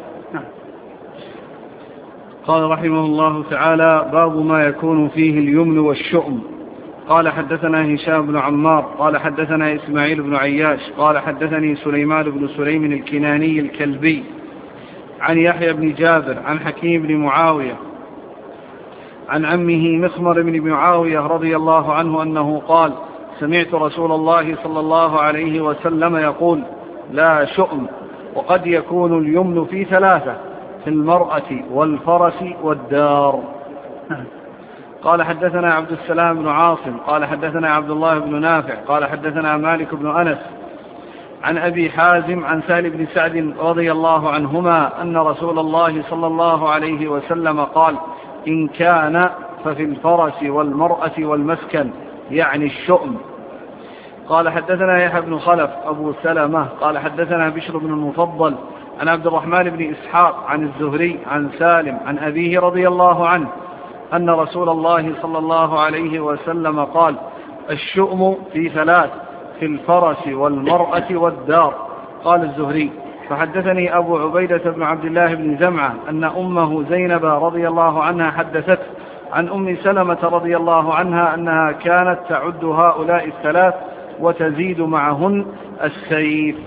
قال رحمه الله تعالى: باب ما يكون فيه اليمن والشؤم. قال حدثنا هشام بن عمار قال حدثنا إسماعيل بن عياش قال حدثني سليمان بن سليم الكناني الكلبي عن يحيى بن جابر عن حكيم بن معاوية عن عمه مخمر بن معاوية رضي الله عنه أنه قال: سمعت رسول الله صلى الله عليه وسلم يقول: لا شؤم، وقد يكون اليمن في ثلاثة: في المرأة والفرس والدار. قال حدثنا عبد السلام بن عاصم قال حدثنا عبد الله بن نافع قال حدثنا مالك بن أنس عن أبي حازم عن سهل بن سعد رضي الله عنهما أن رسول الله صلى الله عليه وسلم قال: إن كان ففي الفرس والمرأة والمسكن، يعني الشؤم. قال حدثنا يحيى بن خلف أبو سلمة قال حدثنا بشر بن المفضل عن عبد الرحمن بن إسحاق عن الزهري عن سالم عن أبيه رضي الله عنه أن رسول الله صلى الله عليه وسلم قال: الشؤم في ثلاث: في الفرس والمرأة والدار. قال الزهري: فحدثني أبو عبيدة بن عبد الله بن زمعة أن أمه زينب رضي الله عنها حدثت عن أم سلمة رضي الله عنها أنها كانت تعد هؤلاء الثلاث وتزيد معهن السيف.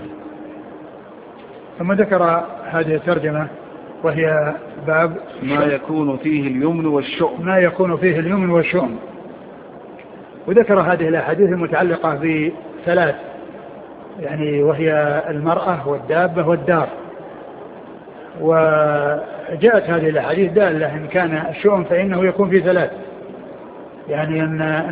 ثم ذكر هذه الترجمة وهي باب ما يكون فيه اليمن والشؤم. ما يكون فيه اليمن والشؤم. وذكر هذه الأحاديث المتعلقة بثلاث، يعني وهي المرأة والدابة والدار. وجاءت هذه الأحاديث دالة إن كان الشؤم فإنه يكون في ثلاث، يعني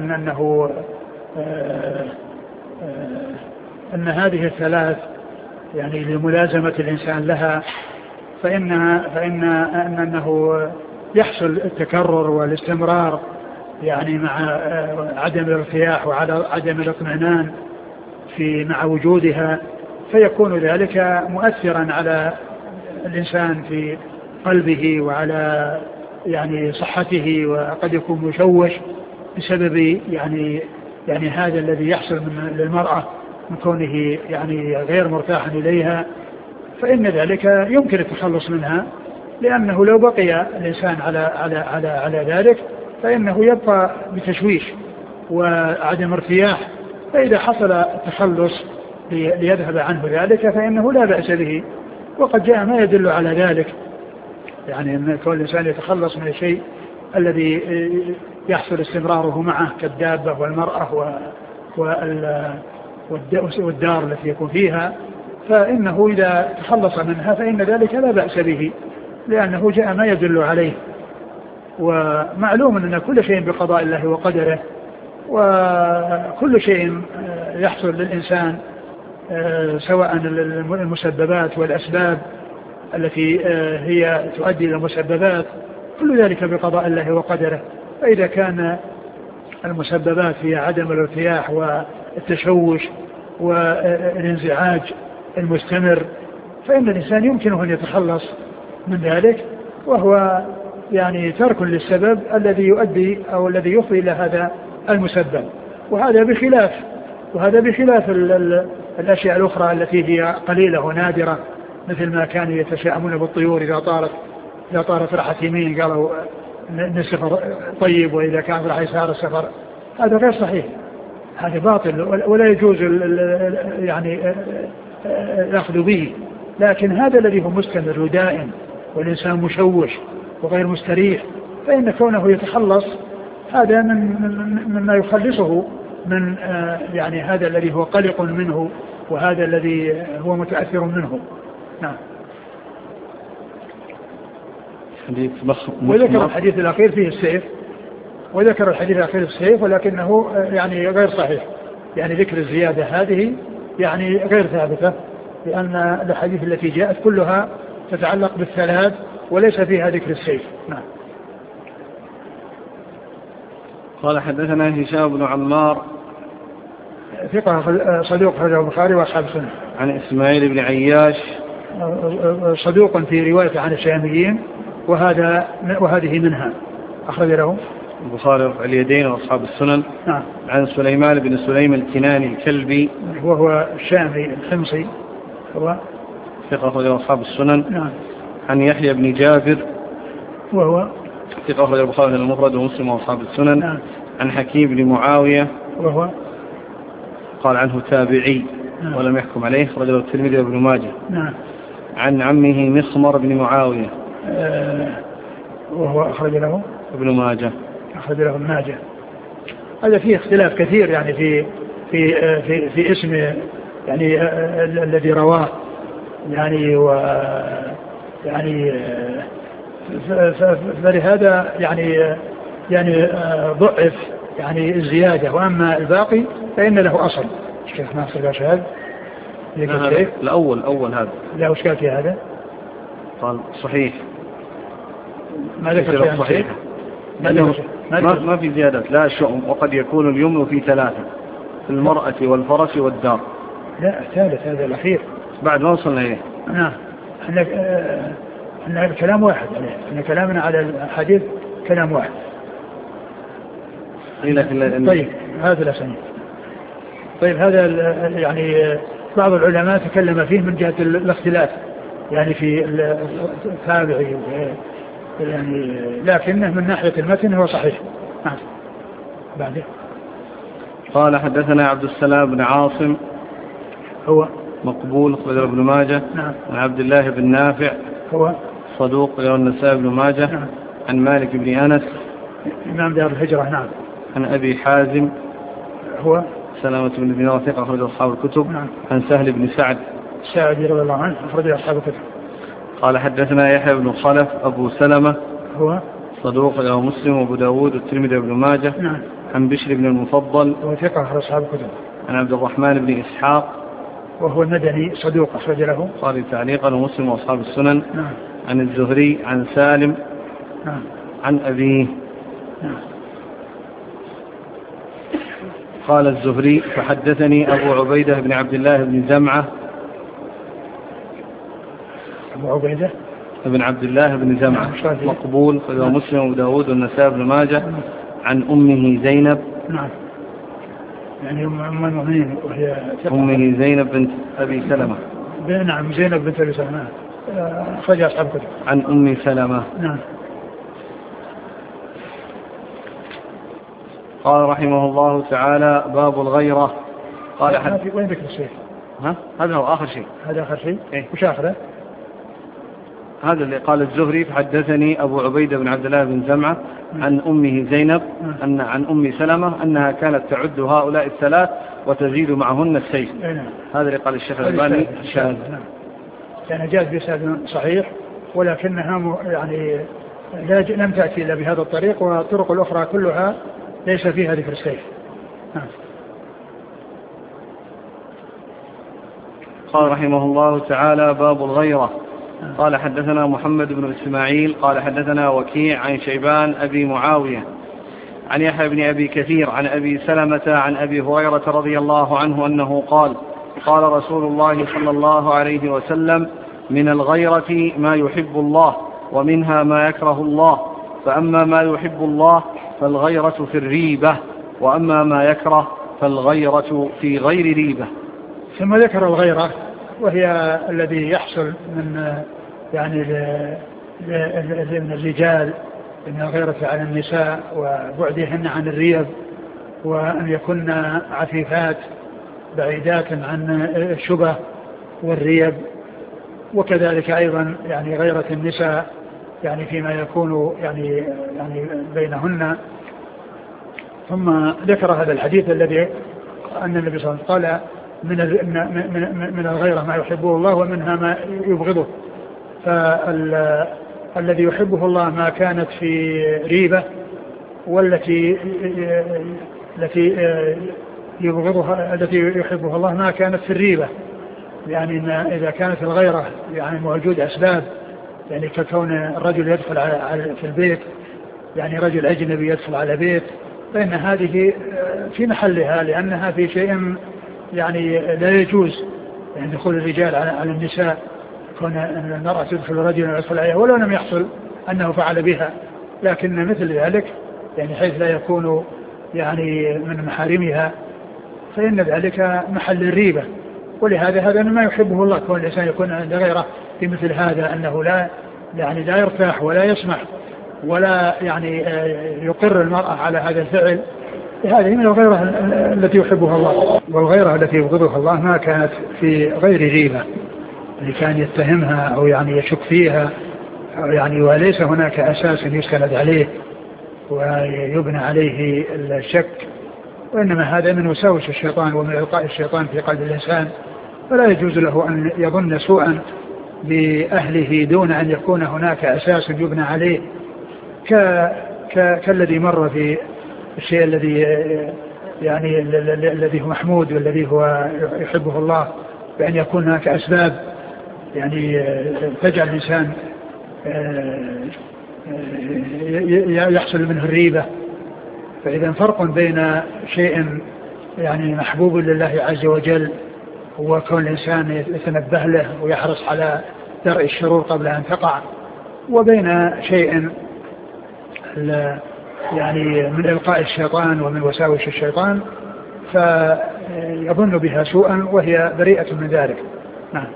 أن هذه الثلاث يعني لملازمة الإنسان لها فإنه يحصل التكرر والاستمرار، يعني مع عدم الارتياح وعدم الاطمئنان مع وجودها، فيكون ذلك مؤثرا على الإنسان في قلبه وعلى يعني صحته، وقد يكون مشوش بسبب يعني هذا الذي يحصل للمرأة من كونه يعني غير مرتاح إليها، فإن ذلك يمكن التخلص منها، لأنه لو بقي الإنسان على ذلك فإنه يبقى بتشويش وعدم ارتياح. فإذا حصل التخلص ليذهب عنه ذلك فإنه لا بأس به. وقد جاء ما يدل على ذلك، يعني أن كل إنسان يتخلص من الشيء الذي يحصل استمراره معه كالدابة والمرأة والدار التي يكون فيها، فإنه إذا تخلص منها فإن ذلك لا بأس به، لأنه جاء ما يدل عليه. ومعلوم أن كل شيء بقضاء الله وقدره، وكل شيء يحصل للإنسان سواء المسببات والأسباب التي هي تؤدي إلى المسببات، كل ذلك بقضاء الله وقدره. فإذا كان المسببات هي عدم الارتياح والتشوش والانزعاج المستمر، فإن الإنسان يمكنه أن يتخلص من ذلك، وهو يعني ترك للسبب الذي يؤدي أو الذي يفضي إلى هذا المسبب. وهذا بخلاف الأشياء الأخرى التي هي قليلة ونادرة، مثل ما كانوا يتشاءمون بالطيور إذا طارت راحت يمين قالوا إن السفر طيب، وإذا كان راح يسار السفر. هذا غير صحيح، هذا باطل ولا يجوز يعني الأخذ به. لكن هذا الذي هو مستمر ودائم والإنسان مشوش وغير مستريح، فإن كونه يتخلص هذا مما يخلصه من يعني هذا الذي هو قلق منه وهذا الذي هو متأثر منه. نعم. وذكر الحديث الأخير فيه السيف، ولكنه يعني غير صحيح، يعني ذكر الزيادة هذه يعني غير ثابتة، لأن الحديث التي جاءت كلها تتعلق بالثلاث وليس فيها ذكر السيف. نعم. قال حدثنا هشام بن عمار ثقة صدوق أخرجه البخاري وأصحاب السنن. عن إسماعيل بن عياش صدوق في رواية عن الشاميين وهذه منها، أخرج له البخاري رفع اليدين وأصحاب السنن. نعم. عن سليمان بن سليم الكناني الكلبي وهو الشامي الحمصي هو ثقة أخرج أصحاب السنن. نعم. عن يحيى بن جابر وهو ثقة أخرج البخاري المفرد ومسلم وأصحاب السنن. نعم. عن حكيم بن معاوية وهو قال عنه تابعي. نعم. ولم يحكم عليه، رجل الترمذي وابن ماجه. نعم. عن عمه مخمر بن معاوية وهو أخرج له ابن ماجه. أخرج له ابن ماجه. هذا فيه اختلاف كثير يعني في اسم يعني الذي رواه يعني يعني فلهذا يعني ضعف يعني الزيادة، وأما الباقي فإن له أصل. الشيخ ناصر الأشهاد الأول هذا لا أشكال في هذا، قال صحيح. ما ذكر صحيح ما في زيادات لا شؤم، وقد يكون اليمن في 3 في المرأة والفرس والدار. لا الثالث هذا الأخير بعد ما وصلنا إليه. نعم. احنا الكلام واحد عليه، احنا كلامنا على الحديث كلام واحد. طيب هذا الأسانيد. طيب هذا يعني بعض العلماء تكلم فيه من جهة الاختلاف يعني في التابعي يعني، لكنه من ناحية المتن هو صحيح. نعم. بعده قال حدثنا عبد السلام بن عاصم هو مقبول أخرجه ابن ماجه. نعم. عن عبد الله بن نافع هو صدوق أخرجه النسائي بن ماجه. نعم. عن مالك بن أنس إمام دار الهجرة. نعم. عن أبي حازم هو سلامة بن دينار ثقة أخرجه أصحاب الكتب. نعم. عن سهل بن سعد الساعدي رضي الله عنه أخرجه أصحاب الكتب. قال حدثنا يحيى بن خلف أبو سلمة هو صدوق له مسلم وابو داود والترمذي وابن ماجه. نعم. عن بشر بن المفضل هو ثقة أخرج أصحاب الكتب. عن عبد الرحمن بن إسحاق وهو المدني صدوق أخرج له قال تعليقا ومسلم وأصحاب السنن. نعم. عن الزهري عن سالم. نعم. عن أبيه. نعم. قال الزهري فحدثني أبو عبيدة بن عبد الله بن زمعة أبو عبيدة بن عبد الله بن زمعة مقبول قال مسلم وابو داود والنسائي بن ماجه. عن أمه زينب. نعم. يعني أم المؤمنين وهي أمه زينب بنت أبي سلمة. نعم زينب بنت أبي سلمة أخرج أصحاب الكتب. عن أم سلمة. نعم. قال رحمه الله تعالى باب الغيرة. قال وين ذكر الشيء؟ هذا هو آخر شيء. هذا آخر شيء. إيه؟ وش آخره؟ هذا اللي قال الزهري فحدثني أبو عبيدة بن عبد الله بن زمعة عن أمه زينب عن أم سلمة أنها كانت تعد هؤلاء الثلاث وتزيد معهن السيف. هذا اللي قال الشيخ الألباني شاذ. يعني جاءت بسند صحيح، ولكنها يعني لم تأتي إلا بهذا الطريق، والطرق الأخرى كلها ليس فيها ذكر السيف. قال رحمه الله تعالى باب الغيرة. قال حدثنا محمد بن إسماعيل قال حدثنا وكيع عن شيبان أبي معاوية عن يحيى بن أبي كثير عن أبي سلمة عن أبي هريرة رضي الله عنه أنه قال قال رسول الله صلى الله عليه وسلم من الغيرة ما يحب الله ومنها ما يكره الله، فأما ما يحب الله فالغيرة في الريبة، وأما ما يكره فالغيرة في غير ريبة. ثم ذكر الغيرة وهي الذي يحصل من يعني من الرجال من الغيرة على النساء وبعدهن عن الريب، وأن يكن عفيفات بعيدات عن الشبه والريب، وكذلك أيضا يعني غيرة النساء يعني فيما يكون يعني بينهن. ثم ذكر هذا الحديث الذي أن النبي صلى الله عليه وسلم قال من الغيرة ما يحبه الله ومنها ما يبغضه، فالذي يحبه الله ما كانت في ريبة، والتي يبغضها التي يحبه الله ما كانت في الريبة. يعني إذا كانت الغيرة يعني موجود أسباب، يعني ككون الرجل يدخل في البيت، يعني رجل أجنبي يدخل على بيت فإن هذه في محلها، لأنها في شيء يعني لا يجوز يعني دخول الرجال على النساء، كون المرأة تدخل رجلا ويدخل عليها ولو لم يحصل أنه فعل بها، لكن مثل ذلك يعني حيث لا يكون يعني من محارمها فإن ذلك محل الريبة. ولهذا هذا مما يحبه الله، كون الإنسان يكون عند غيره في مثل هذا، أنه لا يعني لا يرتاح ولا يسمح ولا يعني يقر المرأة على هذا الفعل. هذه من الغيرة التي يحبها الله. والغيرة التي يبغضها الله ما كانت في غير ريبة، اللي كان يتهمها أو يعني يشك فيها يعني وليس هناك أساس يستند عليه ويبنى عليه الشك، وإنما هذا من وساوس الشيطان ومن إلقاء الشيطان في قلب الإنسان، فلا يجوز له أن يظن سوءا بأهله دون أن يكون هناك أساس يبنى عليه، كالذي مر في الشيء الذي يعني الذي هو محمود والذي هو يحبه الله، بأن يكون هناك أسباب يعني تجعل الإنسان يحصل منه الريبة. فإذا فرق بين شيء يعني محبوب لله عز وجل وكون الإنسان يتنبه له ويحرص على درء الشرور قبل أن تقع، وبين شيء يعني من إلقاء الشيطان ومن وساوس الشيطان فيظن بها سوءا وهي بريئة من ذلك. نعم.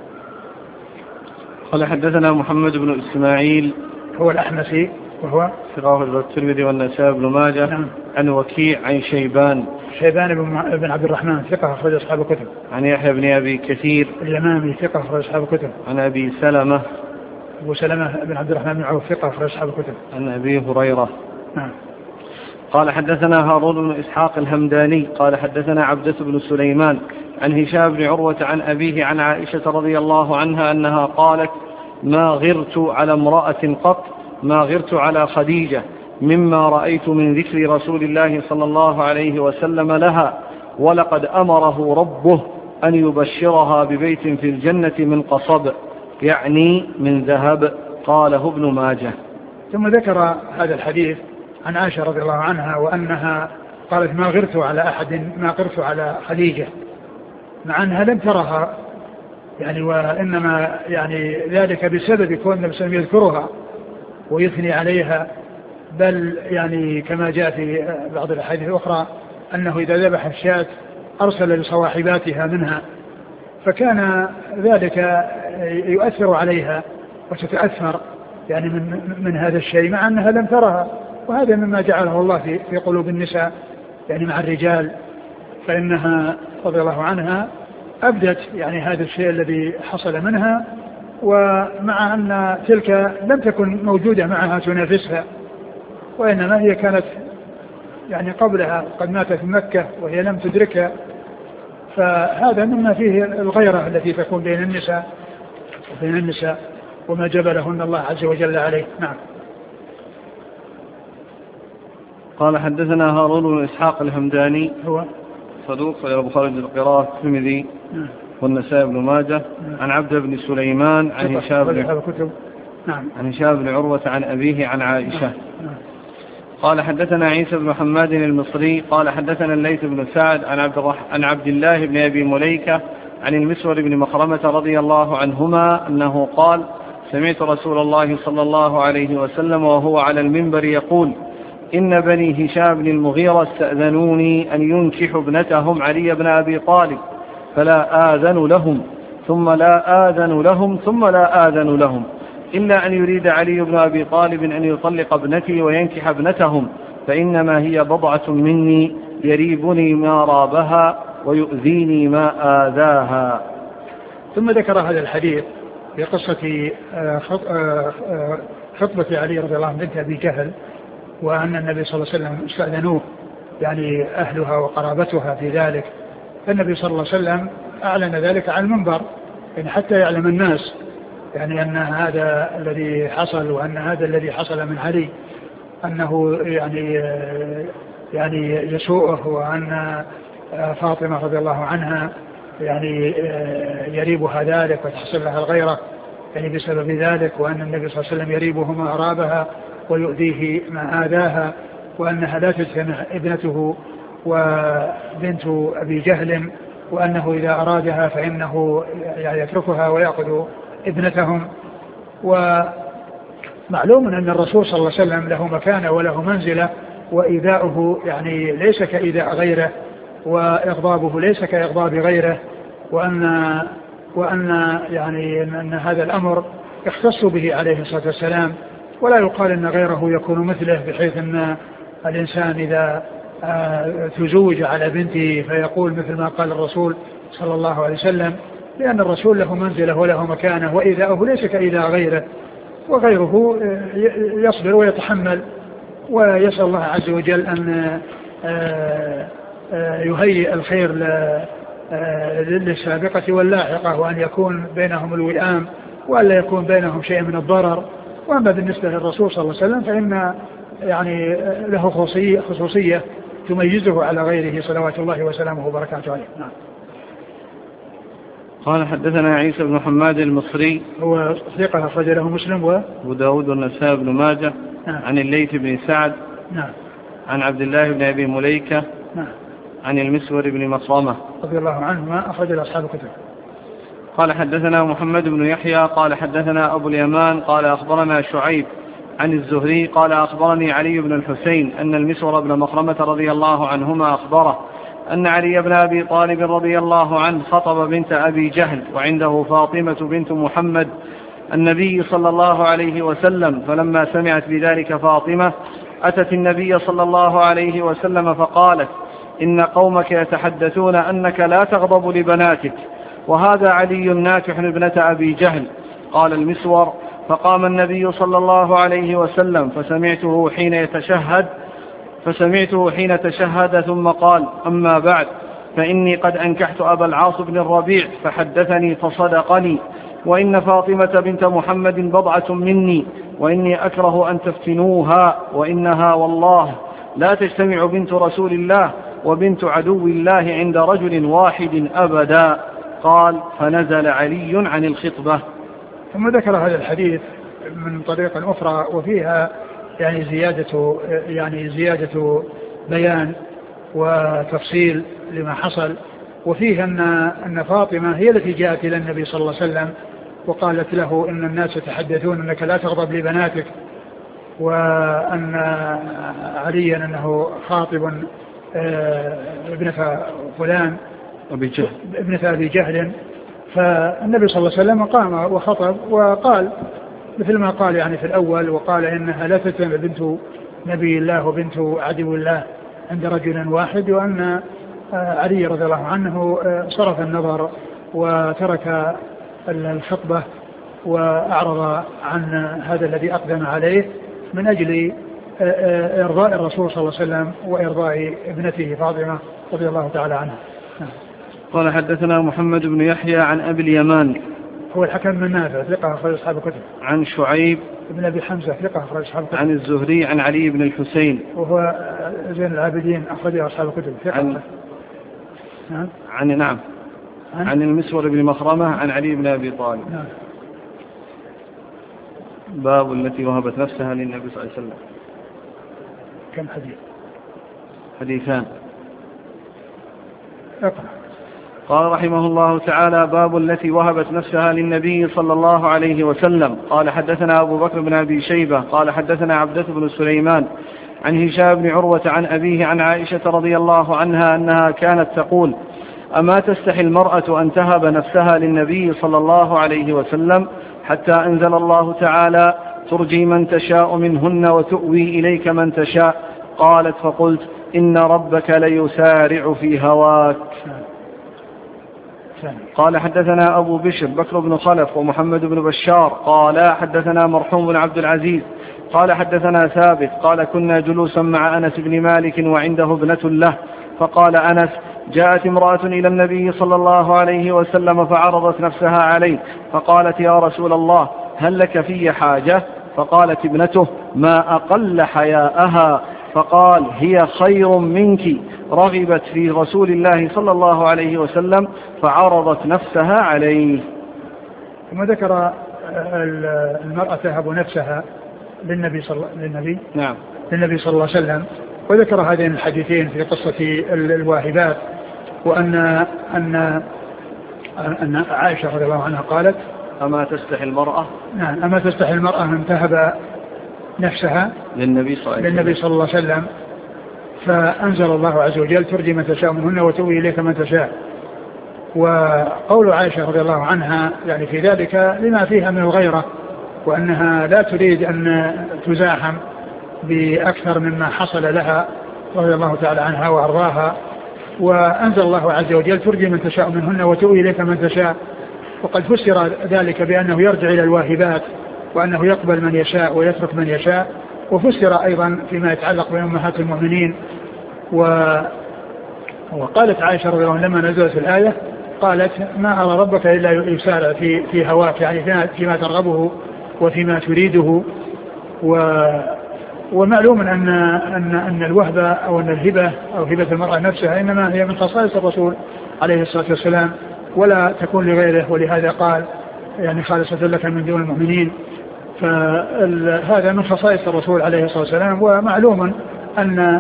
قال حدثنا محمد بن إسماعيل هو الأحمسي وهو ثقة الترمذي والنسائي بن ماجه. نعم. عن وكيع عن شيبان بن عبد الرحمن ثقة أخرج أصحاب الكتب. عن يحيى بن أبي كثير اليمامي ثقة أخرج أصحاب الكتب. عن أبي سلمة أبو سلمة بن عبد الرحمن بن عوف ثقة أخرج أصحاب الكتب. عن أبي هريرة. نعم. قال حدثنا هارون بن إسحاق الهمداني قال حدثنا عبدة بن سليمان عن هشام بن عروة عن أبيه عن عائشة رضي الله عنها أنها قالت: ما غرت على امرأة قط ما غرت على خديجة مما رأيت من ذكر رسول الله صلى الله عليه وسلم لها، ولقد أمره ربه أن يبشرها ببيت في الجنة من قصب، يعني من ذهب. قاله ابن ماجه. ثم ذكر هذا الحديث عن عائشة رضي الله عنها وأنها قالت: ما غرت على أحد ما غرت على خديجة، مع أنها لم ترها يعني، وإنما يعني ذلك بسبب كون النبي صلى الله عليه وسلم يذكرها ويثني عليها، بل يعني كما جاء في بعض الأحاديث الأخرى أنه إذا ذبح الشاة أرسل لصواحباتها منها، فكان ذلك يؤثر عليها وتتأثر يعني من هذا الشيء، مع أنها لم ترها. وهذا مما جعله الله في قلوب النساء يعني مع الرجال، فإنها رضي الله عنها أبدت يعني هذا الشيء الذي حصل منها، ومع أن تلك لم تكن موجودة معها تنافسها، وإنما هي كانت يعني قبلها قد ماتت في مكة وهي لم تدركها، فهذا مما فيه الغيرة التي تكون بين النساء وما جبلهن الله عز وجل عليه. نعم. قال حدثنا هارون بن إسحاق الهمداني هو صدوق في البخاري القراءة الترمذي والنسائي بن ماجه. عن عبد بن سليمان عن هشام بن عروة عن أبيه عن عائشة. قال حدثنا عيسى بن حماد المصري قال حدثنا الليث بن سعد عن عبد الله بن أبي مليكة عن المسور بن مخرمة رضي الله عنهما أنه قال: سمعت رسول الله صلى الله عليه وسلم وهو على المنبر يقول: إن بني هشام بن المغيرة استأذنوني أن ينكحوا ابنتهم علي بن أبي طالب، فلا آذن لهم ثم لا آذن لهم ثم لا آذن لهم، إلا أن يريد علي بن أبي طالب أن يطلق ابنتي وينكح ابنتهم، فإنما هي بضعة مني يريبني ما رابها ويؤذيني ما آذاها. ثم ذكر هذا الحديث في قصة خطبة علي رضي الله عنه بنت أبي جهل، وأن النبي صلى الله عليه وسلم استأذنوه يعني أهلها وقرابتها في ذلك، فالنبي صلى الله عليه وسلم أعلن ذلك على المنبر يعني حتى يعلم الناس يعني أن هذا الذي حصل وأن هذا الذي حصل من علي أنه يعني يسوءه، وأن فاطمة رضي الله عنها يعني يريبها ذلك وتحصل لها الغيرة يعني بسبب ذلك، وأن النبي صلى الله عليه وسلم يريبه ما أرابها ويؤذيه ما آذاها، وأنها لا تجتمع ابنته وبنت أبي جهل، وأنه إذا أرادها فإنه يعني يتركها ويأخذ ابنتهم. ومعلوم أن الرسول صلى الله عليه وسلم له مكانة وله منزلة، وإيذاؤه يعني ليس كإيذاء غيره، وإغضابه ليس كإغضاب غيره، وأن يعني أن هذا الأمر يختص به عليه الصلاة والسلام، ولا يقال أن غيره يكون مثله، بحيث أن الإنسان إذا تزوج على بنته فيقول مثل ما قال الرسول صلى الله عليه وسلم، لأن الرسول له منزلة وله مكانة، وإيذاؤه ليس كإيذاء غيره، وغيره يصبر ويتحمل، ويسأل الله عز وجل أن يهيئ الخير للسابقة واللاحقة، وأن يكون بينهم الوئام، وأن لا يكون بينهم شيء من الضرر. وأما بالنسبة للرسول صلى الله عليه وسلم فإن يعني له خصوصية تميزه على غيره صلوات الله وسلامه وبركاته عليه. نعم. قال حدثنا عيسى بن حماد المصري، هو ثقة أخرج له مسلم وأبو داود والنسائي بن ماجه. نعم. عن الليث بن سعد. نعم. عن عبد الله بن أبي مليكة. نعم. عن المسور بن مخرمة رضي الله عنهما أخرج أصحاب الكتب. قال حدثنا محمد بن يحيى قال حدثنا أبو اليمان قال أخبرنا شعيب عن الزهري قال أخبرني علي بن الحسين أن المسور بن مخرمة رضي الله عنهما أخبره أن علي بن أبي طالب رضي الله عنه خطب بنت أبي جهل وعنده فاطمة بنت محمد النبي صلى الله عليه وسلم، فلما سمعت بذلك فاطمة أتت النبي صلى الله عليه وسلم فقالت: إن قومك يتحدثون أنك لا تغضب لبناتك، وهذا علي ناكح ابنة أبي جهل. قال المسور: فقام النبي صلى الله عليه وسلم فسمعته حين تشهد ثم قال: أما بعد، فإني قد أنكحت أبا العاص بن الربيع فحدثني فصدقني، وإن فاطمة بنت محمد بضعة مني، وإني أكره أن تفتنوها، وإنها والله لا تجتمع بنت رسول الله وبنت عدو الله عند رجل واحد أبدا. قال: فنزل علي عن الخطبة. ثم ذكر هذا الحديث من طريق أخرى، وفيها يعني زيادة بيان وتفصيل لما حصل، وفيه أن فاطمة هي التي جاءت إلى النبي صلى الله عليه وسلم وقالت له: إن الناس يتحدثون أنك لا تغضب لبناتك، وأن عليا أنه خاطب ابنة فلان ابنة أبي جهل. فالنبي صلى الله عليه وسلم قام وخطب وقال مثل ما قال يعني في الأول، وقال: إنها لا تتم بنت نبي الله وبنت عدو الله عند رجل واحد، وأن علي رضي الله عنه صرف النظر وترك الخطبة وأعرض عن هذا الذي أقدم عليه من أجل إرضاء الرسول صلى الله عليه وسلم وإرضاء ابنته فاطمة رضي الله تعالى عنها. قال حدثنا محمد بن يحيى عن أبي اليمان، هو الحكم بن نافع ثقة أخرج أصحاب الكتب. عن شعيب بن أبي حمزة ثقة أخرج أصحاب الكتب. عن الزهري عن علي بن الحسين وهو زين العابدين أخرج أصحاب الكتب ثقة. عن المسور بن مخرمة عن علي بن أبي طالب. نعم. باب التي وهبت نفسها للنبي صلى الله عليه وسلم. كم حديث؟ حديثان. اقرأ. قال رحمه الله تعالى: باب التي وهبت نفسها للنبي صلى الله عليه وسلم. قال حدثنا أبو بكر بن أبي شيبة قال حدثنا عبدة بن سليمان عن هشام بن عروة عن أبيه عن عائشة رضي الله عنها أنها كانت تقول: أما تستحي المرأة أن تهب نفسها للنبي صلى الله عليه وسلم، حتى أنزل الله تعالى: ترجي من تشاء منهن وتؤوي إليك من تشاء. قالت: فقلت: إن ربك ليسارع في هواك. قال حدثنا أبو بشر بكر بن خلف ومحمد بن بشار قال حدثنا مرحوم بن عبد العزيز قال حدثنا ثابت قال: كنا جلوسا مع أنس بن مالك وعنده ابنة له، فقال أنس: جاءت امرأة إلى النبي صلى الله عليه وسلم فعرضت نفسها عليه، فقالت: يا رسول الله، هل لك في حاجة؟ فقالت ابنته: ما أقل حياءها. فقال: هي خير منك، رغبت في رسول الله صلى الله عليه وسلم فعرضت نفسها عليه. ثم ذكر المرأة تهب نفسها للنبي صلى الله عليه وسلم، وذكر هذين الحديثين في قصة الواهبات، وأن عائشة رضي الله عنها قالت: أما تستحي المرأة؟ نعم، أما تستحي المرأة أن تهب نفسها للنبي صلى الله عليه وسلم، فأنزل الله عز وجل: ترجي من تشاء منهن وتؤوي إليك من تشاء. وقول عائشة رضي الله عنها يعني في ذلك لما فيها من الغيرة، وأنها لا تريد أن تزاحم بأكثر مما حصل لها رضي الله تعالى عنها وأرضاها. وأنزل الله عز وجل: ترجي من تشاء منهن وتؤوي إليك من تشاء. وقد فسر ذلك بأنه يرجع إلى الواهبات، وأنه يقبل من يشاء ويترك من يشاء. وفسر أيضا فيما يتعلق بأمهات المؤمنين. وقالت عائشة رضي الله عنها لما نزلت الآية قالت: ما أرى ربك إلا يسارع في هواك، يعني فيما ترغبه وفيما تريده. ومعلوم أن الوهبة أو أن الهبة أو هبة المرأة نفسها إنما هي من خصائص الرسول عليه الصلاة والسلام، ولا تكون لغيره، ولهذا قال يعني خالصة لك من دون المؤمنين. فهذا من خصائص الرسول عليه الصلاة والسلام. ومعلوم أن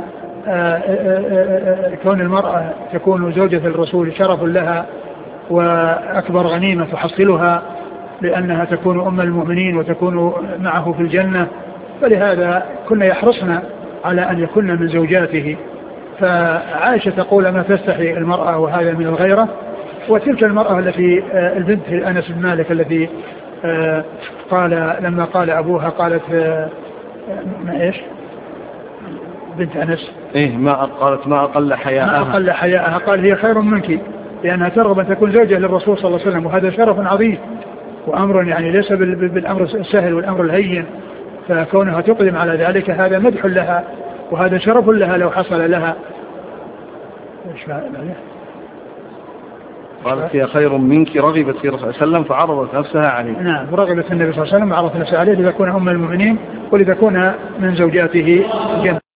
كون المرأة تكون زوجة الرسول شرف لها وأكبر غنيمة تحصلها، لأنها تكون أم المؤمنين وتكون معه في الجنة، فلهذا كنا يحرصنا على أن يكون من زوجاته. فعائشة تقول: ما تستحي المرأة، وهذا من الغيرة. وتلك المرأة التي البنت أنس بن مالك التي قال لما قال أبوها قالت ما إيش بنت أنس قالت ما أقل حياءها قال: هي خير منك، لأنها ترغب أن تكون زوجة للرسول صلى الله عليه وسلم، وهذا شرف عظيم وأمر يعني ليس بالأمر السهل والأمر الهين. فكونها تقدم على ذلك هذا مدح لها وهذا شرف لها لو حصل لها. قالت: هي خير منك، رغبت في رسول الله صلى الله عليه وسلم فعرضت نفسها عليه. نعم، رغبت النبي صلى الله عليه وسلم وعرضت نفسها عليه لتكون أم المؤمنين ولتكون من زوجاته الجنة.